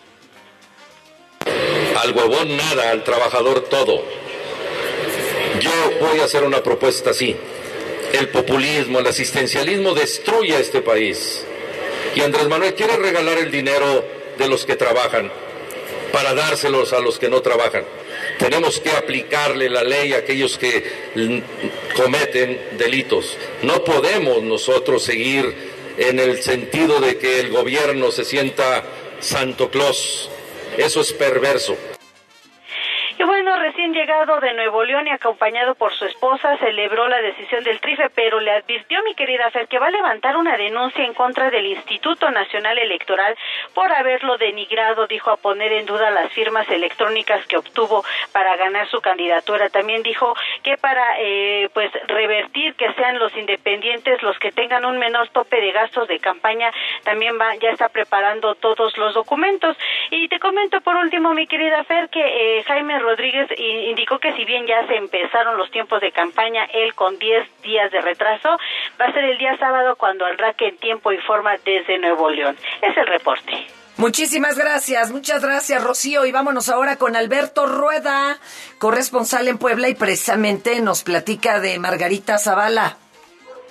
Al huevón nada, al trabajador todo. Yo voy a hacer una propuesta así. El populismo, el asistencialismo destruye a este país. Y Andrés Manuel quiere regalar el dinero de los que trabajan para dárselos a los que no trabajan. Tenemos que aplicarle la ley a aquellos que cometen delitos. No podemos nosotros seguir en el sentido de que el gobierno se sienta Santo Claus. Eso es perverso. Y bueno, recién llegado de Nuevo León y acompañado por su esposa, celebró la decisión del TRIFE, pero le advirtió, mi querida Fer, que va a levantar una denuncia en contra del Instituto Nacional Electoral por haberlo denigrado, dijo, a poner en duda las firmas electrónicas que obtuvo para ganar su candidatura. También dijo que para revertir, que sean los independientes los que tengan un menor tope de gastos de campaña, también ya está preparando todos los documentos. Y te comento por último, mi querida Fer, que Jaime Rodríguez indicó que si bien ya se empezaron los tiempos de campaña, él con 10 días de retraso, va a ser el día sábado cuando arranque en tiempo y forma desde Nuevo León. Es el reporte. Muchísimas gracias, muchas gracias, Rocío. Y vámonos ahora con Alberto Rueda, corresponsal en Puebla, y precisamente nos platica de Margarita Zavala.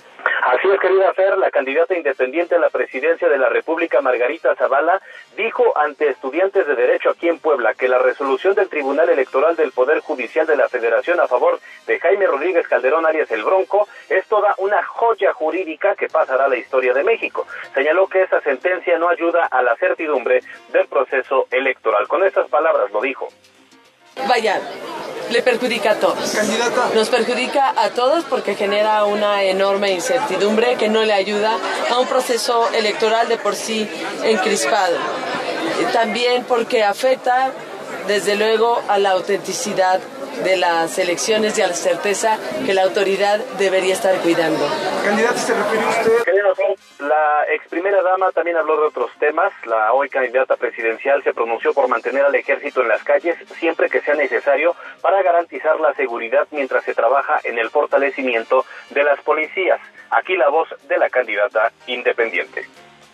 Así es, querida Fer, la candidata independiente a la presidencia de la República, Margarita Zavala, dijo ante estudiantes de Derecho aquí en Puebla que la resolución del Tribunal Electoral del Poder Judicial de la Federación a favor de Jaime Rodríguez Calderón alias El Bronco es toda una joya jurídica que pasará a la historia de México. Señaló que esa sentencia no ayuda a la certidumbre del proceso electoral. Con estas palabras lo dijo. Vaya, le perjudica a todos. Candidata. Nos perjudica a todos porque genera una enorme incertidumbre que no le ayuda a un proceso electoral de por sí encrispado. También porque afecta, desde luego, a la autenticidad de las elecciones y a la certeza que la autoridad debería estar cuidando. Candidata, ¿se refiere usted? La ex primera dama también habló de otros temas. La hoy candidata presidencial se pronunció por mantener al ejército en las calles siempre que sea necesario para garantizar la seguridad mientras se trabaja en el fortalecimiento de las policías. Aquí la voz de la candidata independiente.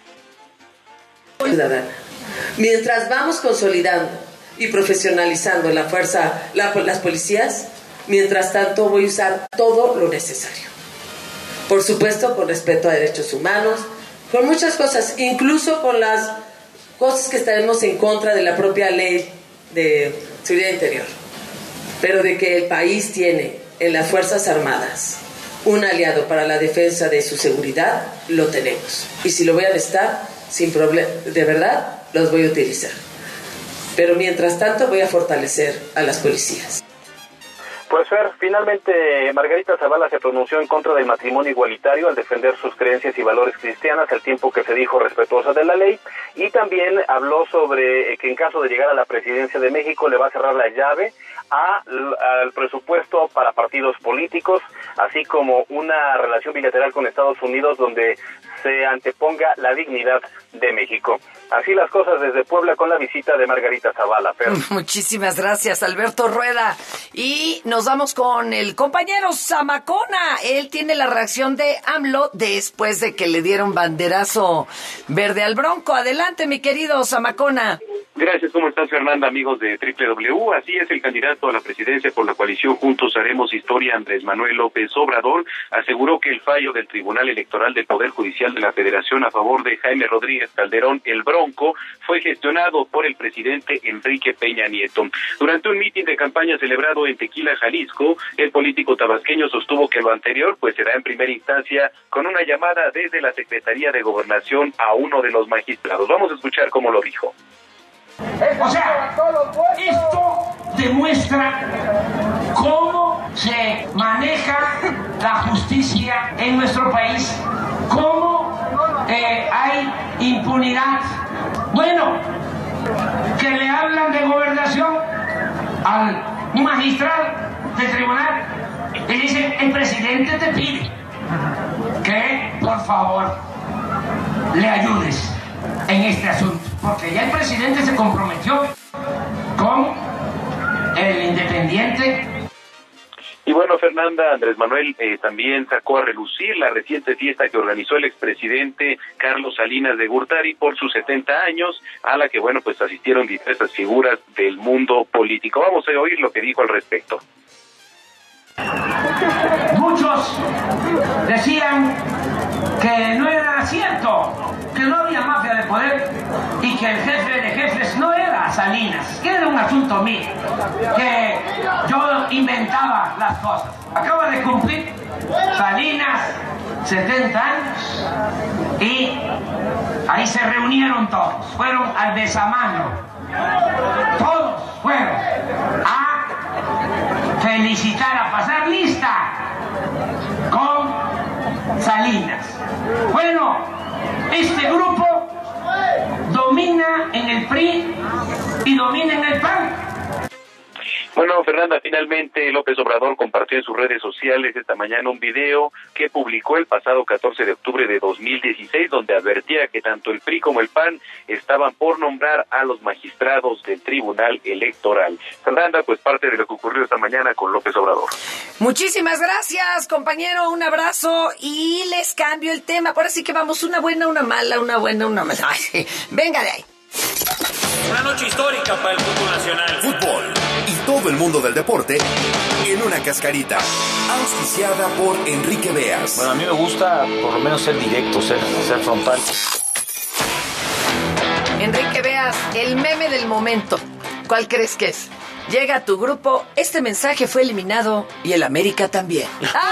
Ciudadana. Mientras vamos consolidando y profesionalizando la fuerza, las policías, mientras tanto voy a usar todo lo necesario. Por supuesto, con respeto a derechos humanos, con muchas cosas, incluso con las cosas que estaremos en contra de la propia ley de seguridad interior. Pero de que el país tiene en las Fuerzas Armadas un aliado para la defensa de su seguridad, lo tenemos. Y si lo voy a necesitar, sin problema, de verdad, los voy a utilizar. Pero mientras tanto voy a fortalecer a las policías. Pues Fer, finalmente Margarita Zavala se pronunció en contra del matrimonio igualitario al defender sus creencias y valores cristianas, al tiempo que se dijo respetuosa de la ley, y también habló sobre que en caso de llegar a la presidencia de México le va a cerrar la llave al presupuesto para partidos políticos, así como una relación bilateral con Estados Unidos donde se anteponga la dignidad de México. Así las cosas desde Puebla con la visita de Margarita Zavala. Fer. Muchísimas gracias, Alberto Rueda. Y nos vamos con el compañero Zamacona. Él tiene la reacción de AMLO después de que le dieron banderazo verde al Bronco. Adelante, mi querido Zamacona. Gracias, ¿cómo estás, Fernanda? Amigos de W. Así es, el candidato a la presidencia por la coalición Juntos Haremos Historia, Andrés Manuel López Obrador, aseguró que el fallo del Tribunal Electoral del Poder Judicial de la Federación a favor de Jaime Rodríguez Calderón, el Bronco, fue gestionado por el presidente Enrique Peña Nieto. Durante un mitin de campaña celebrado en Tequila, Jalisco, el político tabasqueño sostuvo que lo anterior pues será en primera instancia con una llamada desde la Secretaría de Gobernación a uno de los magistrados. Vamos a escuchar cómo lo dijo. O sea, esto demuestra cómo se maneja la justicia en nuestro país, cómo hay impunidad. Bueno, que le hablan de gobernación al magistrado del tribunal y dicen, el presidente te pide que por favor le ayudes en este asunto, porque ya el presidente se comprometió con el independiente. Y bueno, Fernanda, Andrés Manuel también sacó a relucir la reciente fiesta que organizó el expresidente Carlos Salinas de Gortari por sus 70 años, a la que, bueno, pues asistieron diversas figuras del mundo político. Vamos a oír lo que dijo al respecto. Muchos decían que no era cierto, que no había mafia de poder y que el jefe de jefes no era Salinas, que era un asunto mío, que yo inventaba las cosas. Acaba de cumplir Salinas 70 años y ahí se reunieron todos, fueron al besamano, todos fueron a felicitar, a pasar lista con Salinas. Bueno, este grupo domina en el PRI y domina en el PAN. Bueno, Fernanda, finalmente López Obrador compartió en sus redes sociales esta mañana un video que publicó el pasado 14 de octubre de 2016, donde advertía que tanto el PRI como el PAN estaban por nombrar a los magistrados del Tribunal Electoral. Fernanda, pues parte de lo que ocurrió esta mañana con López Obrador. Muchísimas gracias, compañero, un abrazo y les cambio el tema. Ahora sí que vamos, una buena, una mala, una buena, una mala. Ay, venga de ahí. Una noche histórica para el fútbol nacional. Fútbol. y todo el mundo del deporte en una cascarita. Auspiciada por Enrique Beas. Bueno, a mí me gusta por lo menos ser directo, ser frontal. Enrique Beas, el meme del momento. ¿Cuál crees que es? Llega a tu grupo, este mensaje fue eliminado y el América también.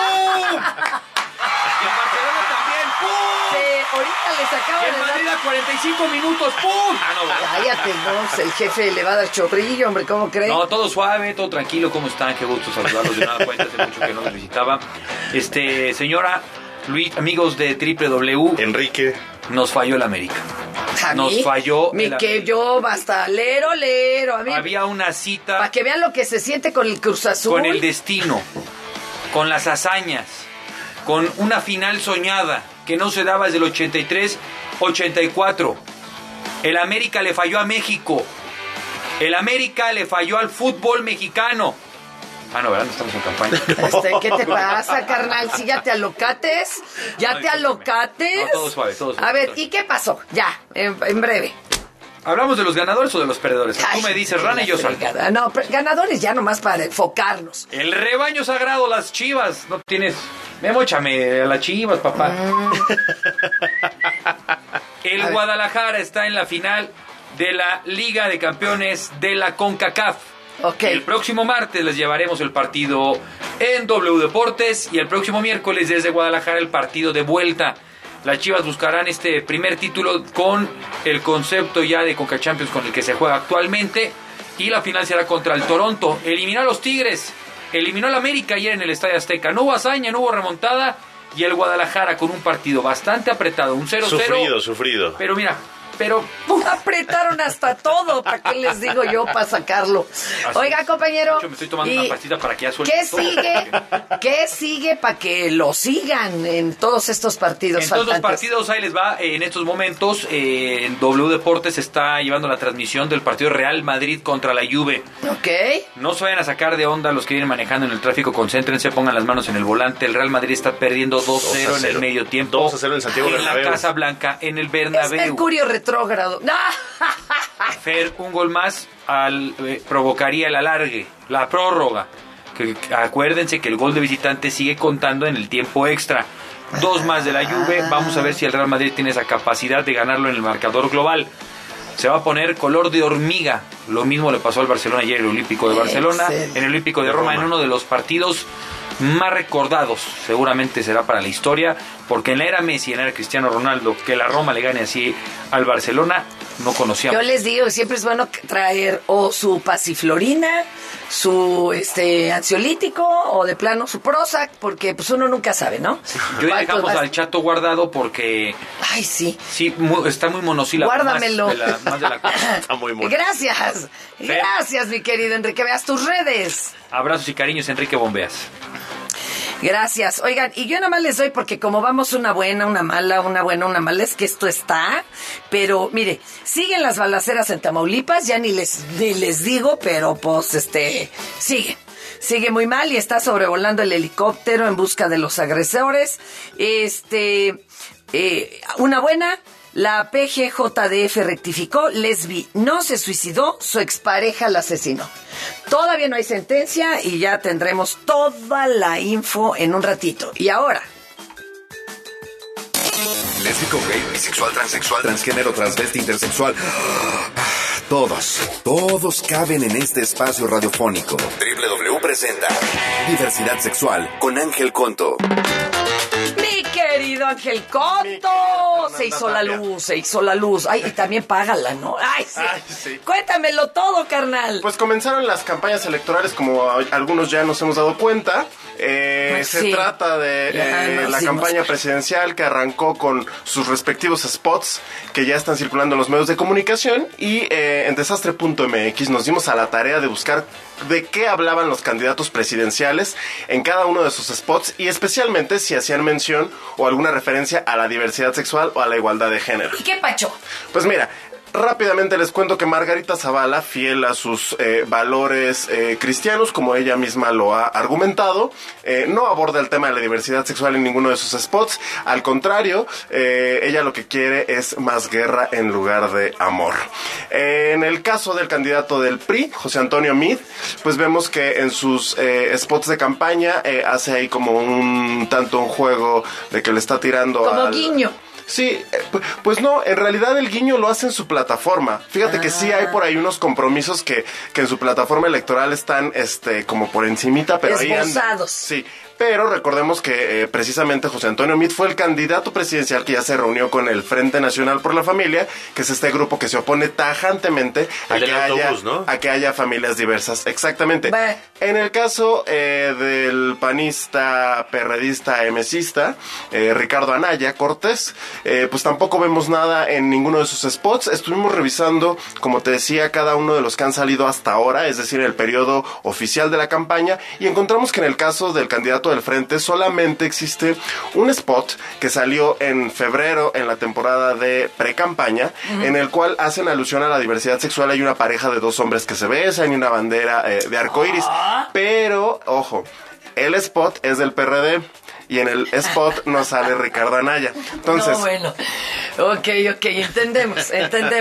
Ahorita les acabo de dar... Madrid a 45 minutos, ¡pum! Cállate, no, el jefe le va a dar chorrillo, hombre, ¿cómo crees? No, todo suave, todo tranquilo, ¿cómo están? Qué gusto saludarlos de nada cuenta, hace mucho que no los visitaba. Señora, Luis, amigos de W, Enrique, nos falló el América. ¿A Nos mí? falló Mi que yo, basta, lero. A mí, había una cita... Para que vean lo que se siente con el Cruz Azul. Con el destino, con las hazañas, con una final soñada que no se daba desde el 83-84. El América le falló a México. El América le falló al fútbol mexicano. Ah, no, ¿verdad? No estamos en campaña. ¿Qué te pasa, carnal? ¿Sí ya te alocates? ¿Ya te alocates? No, todo suave, todo suave. A ver, ¿y qué pasó? Ya, en breve. ¿Hablamos de los ganadores o de los perdedores? Tú me dices, Rana, y yo salgo. No, ganadores ya nomás para enfocarnos. El rebaño sagrado, las Chivas. No tienes... Memo, échame a las Chivas, papá. El Guadalajara está en la final de la Liga de Campeones de la CONCACAF. Okay. El próximo martes les llevaremos el partido en W Deportes y el próximo miércoles desde Guadalajara el partido de vuelta. Las Chivas buscarán este primer título con el concepto ya de Conca Champions con el que se juega actualmente y la final será contra el Toronto. Eliminó a los Tigres, eliminó al América ayer en el Estadio Azteca. No hubo hazaña, no hubo remontada y el Guadalajara con un partido bastante apretado, un 0-0. Sufrido. Pero mira... apretaron hasta todo, ¿para qué les digo yo para sacarlo? Oiga, compañero, me estoy tomando una pastita para que ya suelte. ¿Qué sigue para que lo sigan en todos estos partidos? En todos los partidos, ahí les va. En estos momentos, en W Deportes se está llevando la transmisión del partido Real Madrid contra la Juve. Ok. No se vayan a sacar de onda los que vienen manejando en el tráfico, concéntrense, pongan las manos en el volante. El Real Madrid está perdiendo 2-0 en el medio tiempo. 2-0 en Santiago Bernabéu. En la Casa Blanca, en el Bernabéu. Es Mercurio retrógrado. Fer, un gol más provocaría el alargue, la prórroga. Acuérdense que el gol de visitante sigue contando en el tiempo extra. 2 más de la Juve. Vamos a ver si el Real Madrid tiene esa capacidad de ganarlo en el marcador global. Se va a poner color de hormiga. Lo mismo le pasó al Barcelona ayer en el Olímpico de Barcelona, en el Olímpico de Roma, en uno de los partidos más recordados. Seguramente será para la historia, porque en la era Messi, en la era Cristiano Ronaldo, que la Roma le gane así al Barcelona, no conocíamos. Yo les digo, siempre es bueno traer o su pasiflorina, su ansiolítico, o de plano su Prozac, porque pues uno nunca sabe, ¿no? Yo ya dejamos al Chato guardado porque... Ay, sí. Sí, está muy monosílabo. Guárdamelo. Más de la está muy mono. Gracias. Gracias, mi querido Enrique. Veas tus redes. Abrazos y cariños, Enrique Bombeas. Gracias. Oigan, y yo nada más les doy porque como vamos una buena, una mala, una buena, una mala, es que esto está, pero mire, siguen las balaceras en Tamaulipas, ya ni les digo, pero pues sigue muy mal y está sobrevolando el helicóptero en busca de los agresores. Una buena, la PGJDF rectificó, Lesbi no se suicidó, su expareja la asesinó. Todavía no hay sentencia y ya tendremos toda la info en un ratito. Y ahora... Lésbico, gay, bisexual, transexual, transgénero, transvesti, intersexual. Todos caben en este espacio radiofónico. W presenta Diversidad Sexual con Ángel Conto. Mi querido Ángel Conto, se hizo la luz. Ay, y también págala, ¿no? Ay, sí. Cuéntamelo todo, carnal. Pues comenzaron las campañas electorales, como algunos ya nos hemos dado cuenta. Se trata de la campaña presidencial que arrancó con sus respectivos spots que ya están circulando en los medios de comunicación y en desastre.mx nos dimos a la tarea de buscar de qué hablaban los candidatos presidenciales en cada uno de sus spots y especialmente si hacían mención o alguna referencia a la diversidad sexual o a la igualdad de género. ¿Y qué pacho? Pues mira, Rápidamente les cuento que Margarita Zavala, fiel a sus valores cristianos, como ella misma lo ha argumentado, no aborda el tema de la diversidad sexual en ninguno de sus spots. Al contrario, ella lo que quiere es más guerra en lugar de amor. En el caso del candidato del PRI, José Antonio Meade, pues vemos que en sus spots de campaña hace ahí como un juego de que le está tirando como guiño. Sí, pues no, en realidad el guiño lo hace en su plataforma. Fíjate que sí hay por ahí unos compromisos que en su plataforma electoral están como por encimita, pero ahí esbozados. Sí. Pero recordemos que precisamente José Antonio Meade fue el candidato presidencial que ya se reunió con el Frente Nacional por la Familia, que es este grupo que se opone tajantemente a que haya familias diversas. Exactamente. En el caso del panista, perredista, emesista, Ricardo Anaya Cortés, pues tampoco vemos nada en ninguno de sus spots. Estuvimos revisando, como te decía, cada uno de los que han salido hasta ahora, es decir, el periodo oficial de la campaña, y encontramos que en el caso del candidato del Frente solamente existe un spot que salió en febrero en la temporada de pre-campaña, en el cual hacen alusión a la diversidad sexual. Hay una pareja de 2 hombres que se besan y una bandera de arcoíris, pero ojo, el spot es del PRD y en el spot no sale Ricardo Anaya. Entonces, no, bueno. Ok, entendemos.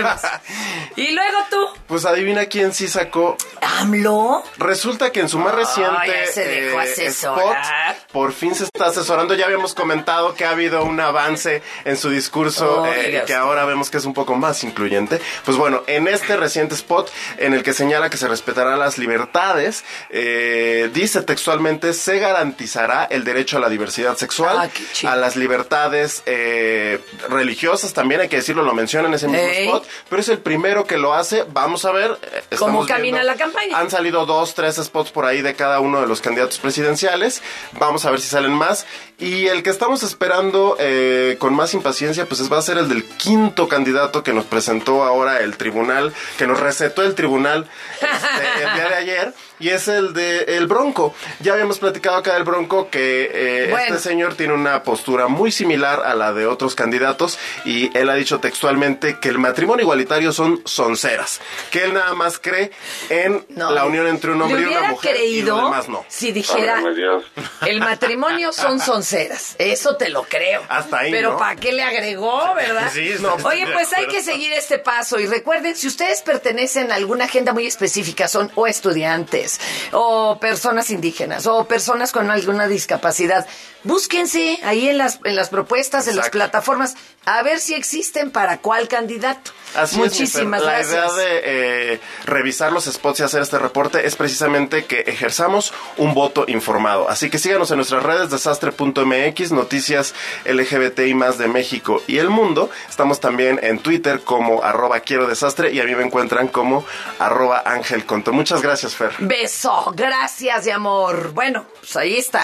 ¿Y luego tú? Pues adivina quién sí sacó. ¿AMLO? Resulta que en su más reciente se dejó spot, por fin se está asesorando. Ya habíamos comentado que ha habido un avance en su discurso, que ahora vemos que es un poco más incluyente. Pues bueno, en este reciente spot, en el que señala que se respetarán las libertades, dice textualmente: se garantizará el derecho a la diversidad sexual, a las libertades religiosas, también hay que decirlo, lo menciona en ese mismo spot, pero es el primero que lo hace. Vamos a ver cómo camina la campaña. Han salido 2, 3 spots por ahí de cada uno de los candidatos presidenciales. Vamos a ver si salen más. Y el que estamos esperando con más impaciencia, pues va a ser el del quinto candidato que nos presentó ahora el tribunal, que nos recetó el tribunal el día de ayer, y es el de el Bronco. Ya habíamos platicado acá del Bronco que este señor tiene una postura muy similar a la de otros candidatos, y él ha dicho textualmente que el matrimonio igualitario son sonceras, que él nada más cree en la unión entre un hombre y una mujer, y lo demás no. Si dijera el matrimonio son sonceras, eso te lo creo. Hasta ahí, pero ¿no? ¿para qué le agregó, verdad? Sí, no, oye, pues hay que seguir este paso, y recuerden, si ustedes pertenecen a alguna agenda muy específica, son o estudiantes, o personas indígenas, o personas con alguna discapacidad, búsquense ahí en las propuestas, en las plataformas, a ver si existen para cuál candidato. Así Muchísimas gracias. La idea de revisar los spots y hacer este reporte es precisamente que ejerzamos un voto informado. Así que síganos en nuestras redes, desastre.mx, noticias LGBTI más de México y el mundo. Estamos también en Twitter como @quierodesastre, y a mí me encuentran como @angelconto. Muchas gracias, Fer. Beso, gracias de amor. Bueno, pues ahí está.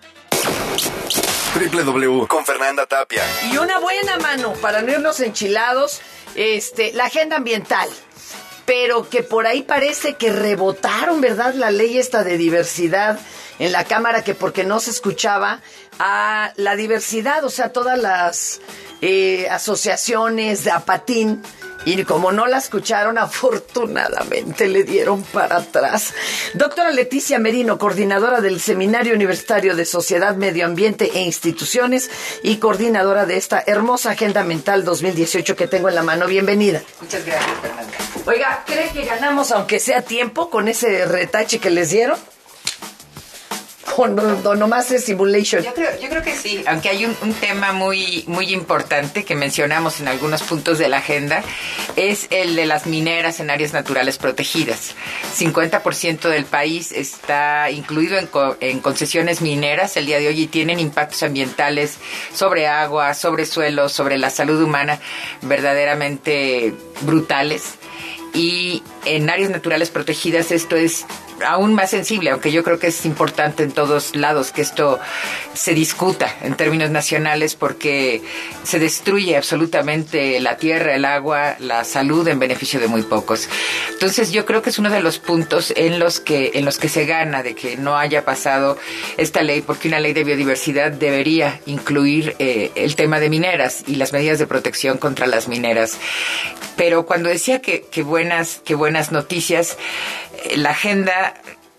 www con Fernanda Tapia. Y una buena mano para no irnos enchilados, la agenda ambiental, pero que por ahí parece que rebotaron, ¿verdad? La ley esta de diversidad en la Cámara, que porque no se escuchaba a la diversidad, o sea, todas las asociaciones de Apatín, y como no la escucharon, afortunadamente le dieron para atrás. Doctora Leticia Merino, coordinadora del Seminario Universitario de Sociedad, Medio Ambiente e Instituciones y coordinadora de esta hermosa Agenda Ambiental 2018 que tengo en la mano. Bienvenida. Muchas gracias, Fernanda. Oiga, ¿cree que ganamos aunque sea tiempo con ese retache que les dieron? ¿O nomás es simulation? Yo creo que sí, aunque hay un tema muy, muy importante que mencionamos en algunos puntos de la agenda, es el de las mineras en áreas naturales protegidas. 50% del país está incluido en concesiones mineras el día de hoy, y tienen impactos ambientales sobre agua, sobre suelos, sobre la salud humana verdaderamente brutales. Y en áreas naturales protegidas esto es aún más sensible, aunque yo creo que es importante en todos lados que esto se discuta en términos nacionales, porque se destruye absolutamente la tierra, el agua, la salud en beneficio de muy pocos. Entonces yo creo que es uno de los puntos en los que se gana de que no haya pasado esta ley, porque una ley de biodiversidad debería incluir el tema de mineras y las medidas de protección contra las mineras. Pero cuando decía que buenas noticias, la agenda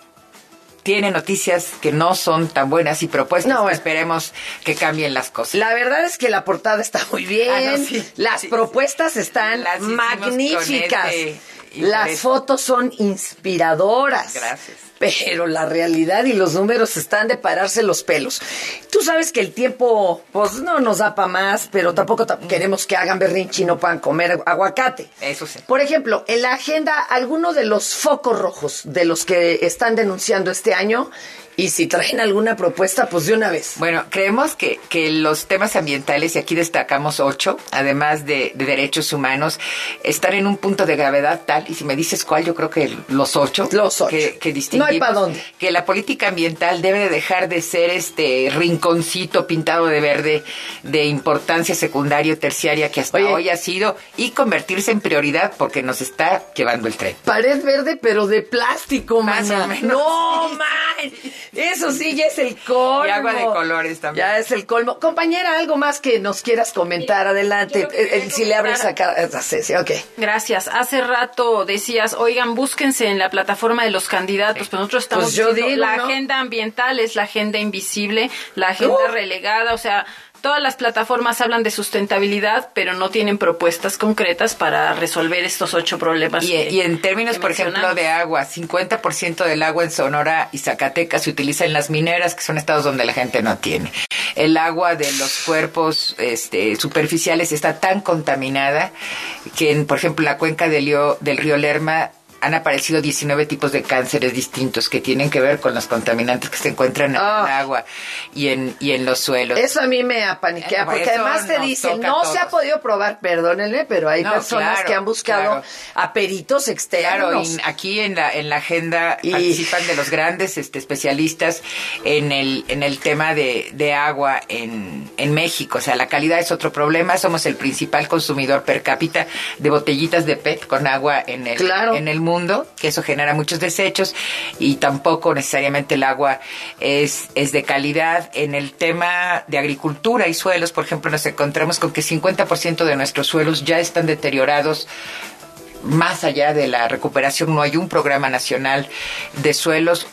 tiene noticias que no son tan buenas y propuestas que esperemos que cambien las cosas. La verdad es que la portada está muy bien, las propuestas están magníficas, las fotos son inspiradoras. Gracias. Pero la realidad y los números están de pararse los pelos. Tú sabes que el tiempo, pues, no nos da para más, pero tampoco queremos que hagan berrinche y no puedan comer aguacate. Eso sí. Por ejemplo, en la agenda, alguno de los focos rojos de los que están denunciando este año, y si traen alguna propuesta, pues de una vez. Bueno, creemos que los temas ambientales, y aquí destacamos 8, además de derechos humanos, están en un punto de gravedad tal, y si me dices cuál, yo creo que los 8. Que distinguimos. No hay para dónde. Que la política ambiental debe de dejar de ser este rinconcito pintado de verde de importancia secundaria o terciaria que hasta hoy ha sido, y convertirse en prioridad porque nos está llevando el tren. Pared verde, pero de plástico, Más mana. o menos. No, man. Eso sí, ya es el colmo. Y agua de colores también. Ya es el colmo. Compañera, algo más que nos quieras comentar, adelante. Si le abres acá. Sí, ok. Gracias. Hace rato decías, oigan, búsquense en la plataforma de los candidatos, pero nosotros estamos diciendo, la agenda ambiental es la agenda invisible, la agenda relegada, o sea, todas las plataformas hablan de sustentabilidad, pero no tienen propuestas concretas para resolver estos 8 problemas. Y en términos, por ejemplo, de agua, 50% del agua en Sonora y Zacatecas se utiliza en las mineras, que son estados donde la gente no tiene. El agua de los cuerpos superficiales está tan contaminada que, por ejemplo, en la cuenca del río Lerma han aparecido 19 tipos de cánceres distintos que tienen que ver con los contaminantes que se encuentran en el agua y en los suelos. Eso a mí me apaniquea, porque además te dicen, no se ha podido probar, perdónenme, pero hay personas que han buscado a peritos externos. Claro, y aquí en la agenda participan de los grandes especialistas en el tema de agua en México. O sea, la calidad es otro problema. Somos el principal consumidor per cápita de botellitas de PET con agua en el mundo, que eso genera muchos desechos, y tampoco necesariamente el agua es de calidad. En el tema de agricultura y suelos, por ejemplo, nos encontramos con que 50% de nuestros suelos ya están deteriorados. Más allá de la recuperación, no hay un programa nacional de suelos.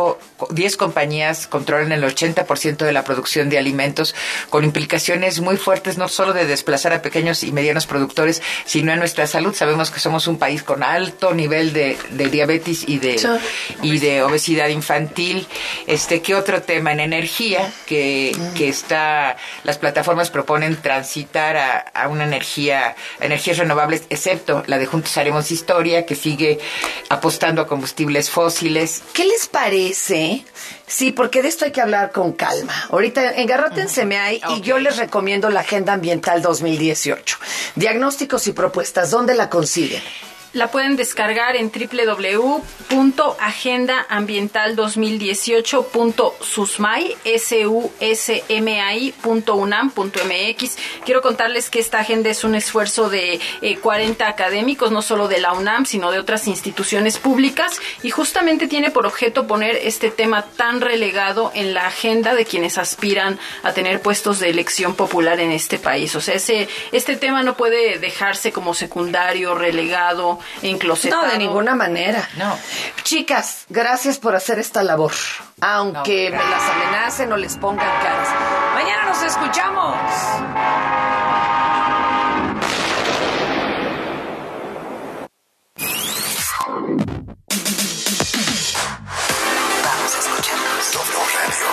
10 compañías controlan el 80% de la producción de alimentos, con implicaciones muy fuertes, no solo de desplazar a pequeños y medianos productores, sino en nuestra salud. Sabemos que somos un país con alto nivel de diabetes y de obesidad infantil. ¿Qué otro tema? En energía, las plataformas proponen transitar a una energías renovables, excepto la de Juntos Haremos Historia, que sigue apostando a combustibles fósiles. ¿Qué les parece? Sí, porque de esto hay que hablar con calma. Ahorita engarrótenseme ahí y yo les recomiendo la Agenda Ambiental 2018. Diagnósticos y propuestas, ¿dónde la consiguen? La pueden descargar en www.agendaambiental2018.susmai.unam.mx. Quiero contarles que esta agenda es un esfuerzo de 40 académicos, no solo de la UNAM, sino de otras instituciones públicas, y justamente tiene por objeto poner este tema tan relegado en la agenda de quienes aspiran a tener puestos de elección popular en este país. O sea, este tema no puede dejarse como secundario, relegado, enclosetado. No, de ninguna manera. No. Chicas, gracias por hacer esta labor. Aunque me las amenacen o les pongan caras. Mañana nos escuchamos. Vamos a escucharnos. W Radio.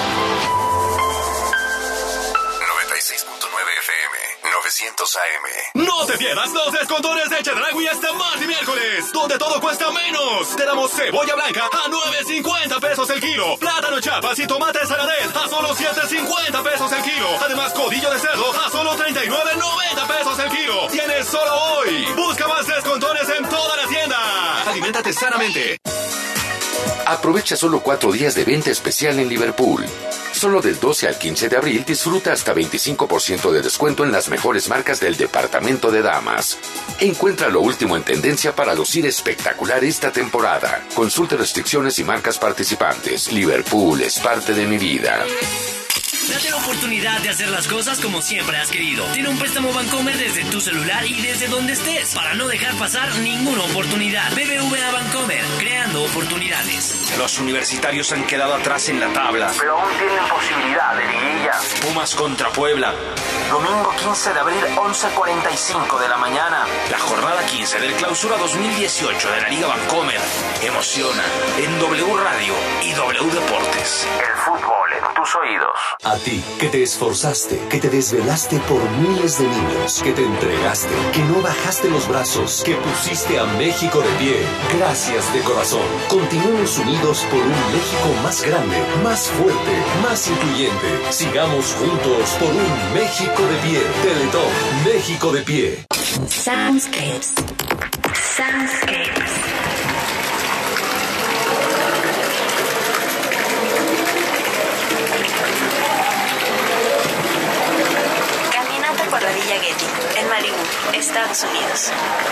900 AM. No te pierdas los descontones de Chedraui este martes y miércoles, donde todo cuesta menos. Te damos cebolla blanca a 9.50 pesos el kilo, plátano Chiapas y tomate saladet a solo 7.50 pesos el kilo. Además, codillo de cerdo a solo 39.90 pesos el kilo. Tienes solo hoy. Busca más descontones en toda la tienda. Aliméntate sanamente. Aprovecha solo 4 días de venta especial en Liverpool. Solo del 12 al 15 de abril disfruta hasta 25% de descuento en las mejores marcas del departamento de damas. Encuentra lo último en tendencia para lucir espectacular esta temporada. Consulte restricciones y marcas participantes. Liverpool es parte de mi vida. Date la oportunidad de hacer las cosas como siempre has querido. Tiene un préstamo Bancomer desde tu celular y desde donde estés para no dejar pasar ninguna oportunidad. BBVA Bancomer, creando oportunidades. Los universitarios han quedado atrás en la tabla, pero aún tienen posibilidad de liguilla. Pumas contra Puebla. Domingo 15 de abril, 11:45 de la mañana. La jornada 15 del Clausura 2018 de la Liga Bancomer emociona en W Radio y W Deportes. El fútbol en tus oídos. A ti, que te esforzaste, que te desvelaste por miles de niños, que te entregaste, que no bajaste los brazos, que pusiste a México de pie. Gracias de corazón. Continuemos unidos por un México más grande, más fuerte, más incluyente. Sigamos juntos por un México de pie. Teletón, México de pie. Soundscapes. Caminata por la Villa Getty, en Malibu, Estados Unidos.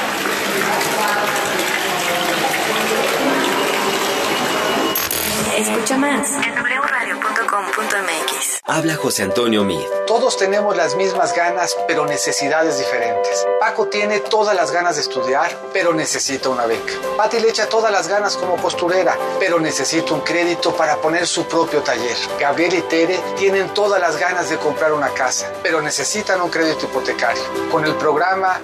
Escucha más en wradio.com.mx. Habla José Antonio Meade. Todos tenemos las mismas ganas, pero necesidades diferentes. Paco tiene todas las ganas de estudiar, pero necesita una beca. Pati le echa todas las ganas como costurera, pero necesita un crédito para poner su propio taller. Gabriel y Tere tienen todas las ganas de comprar una casa, pero necesitan un crédito hipotecario. Con el programa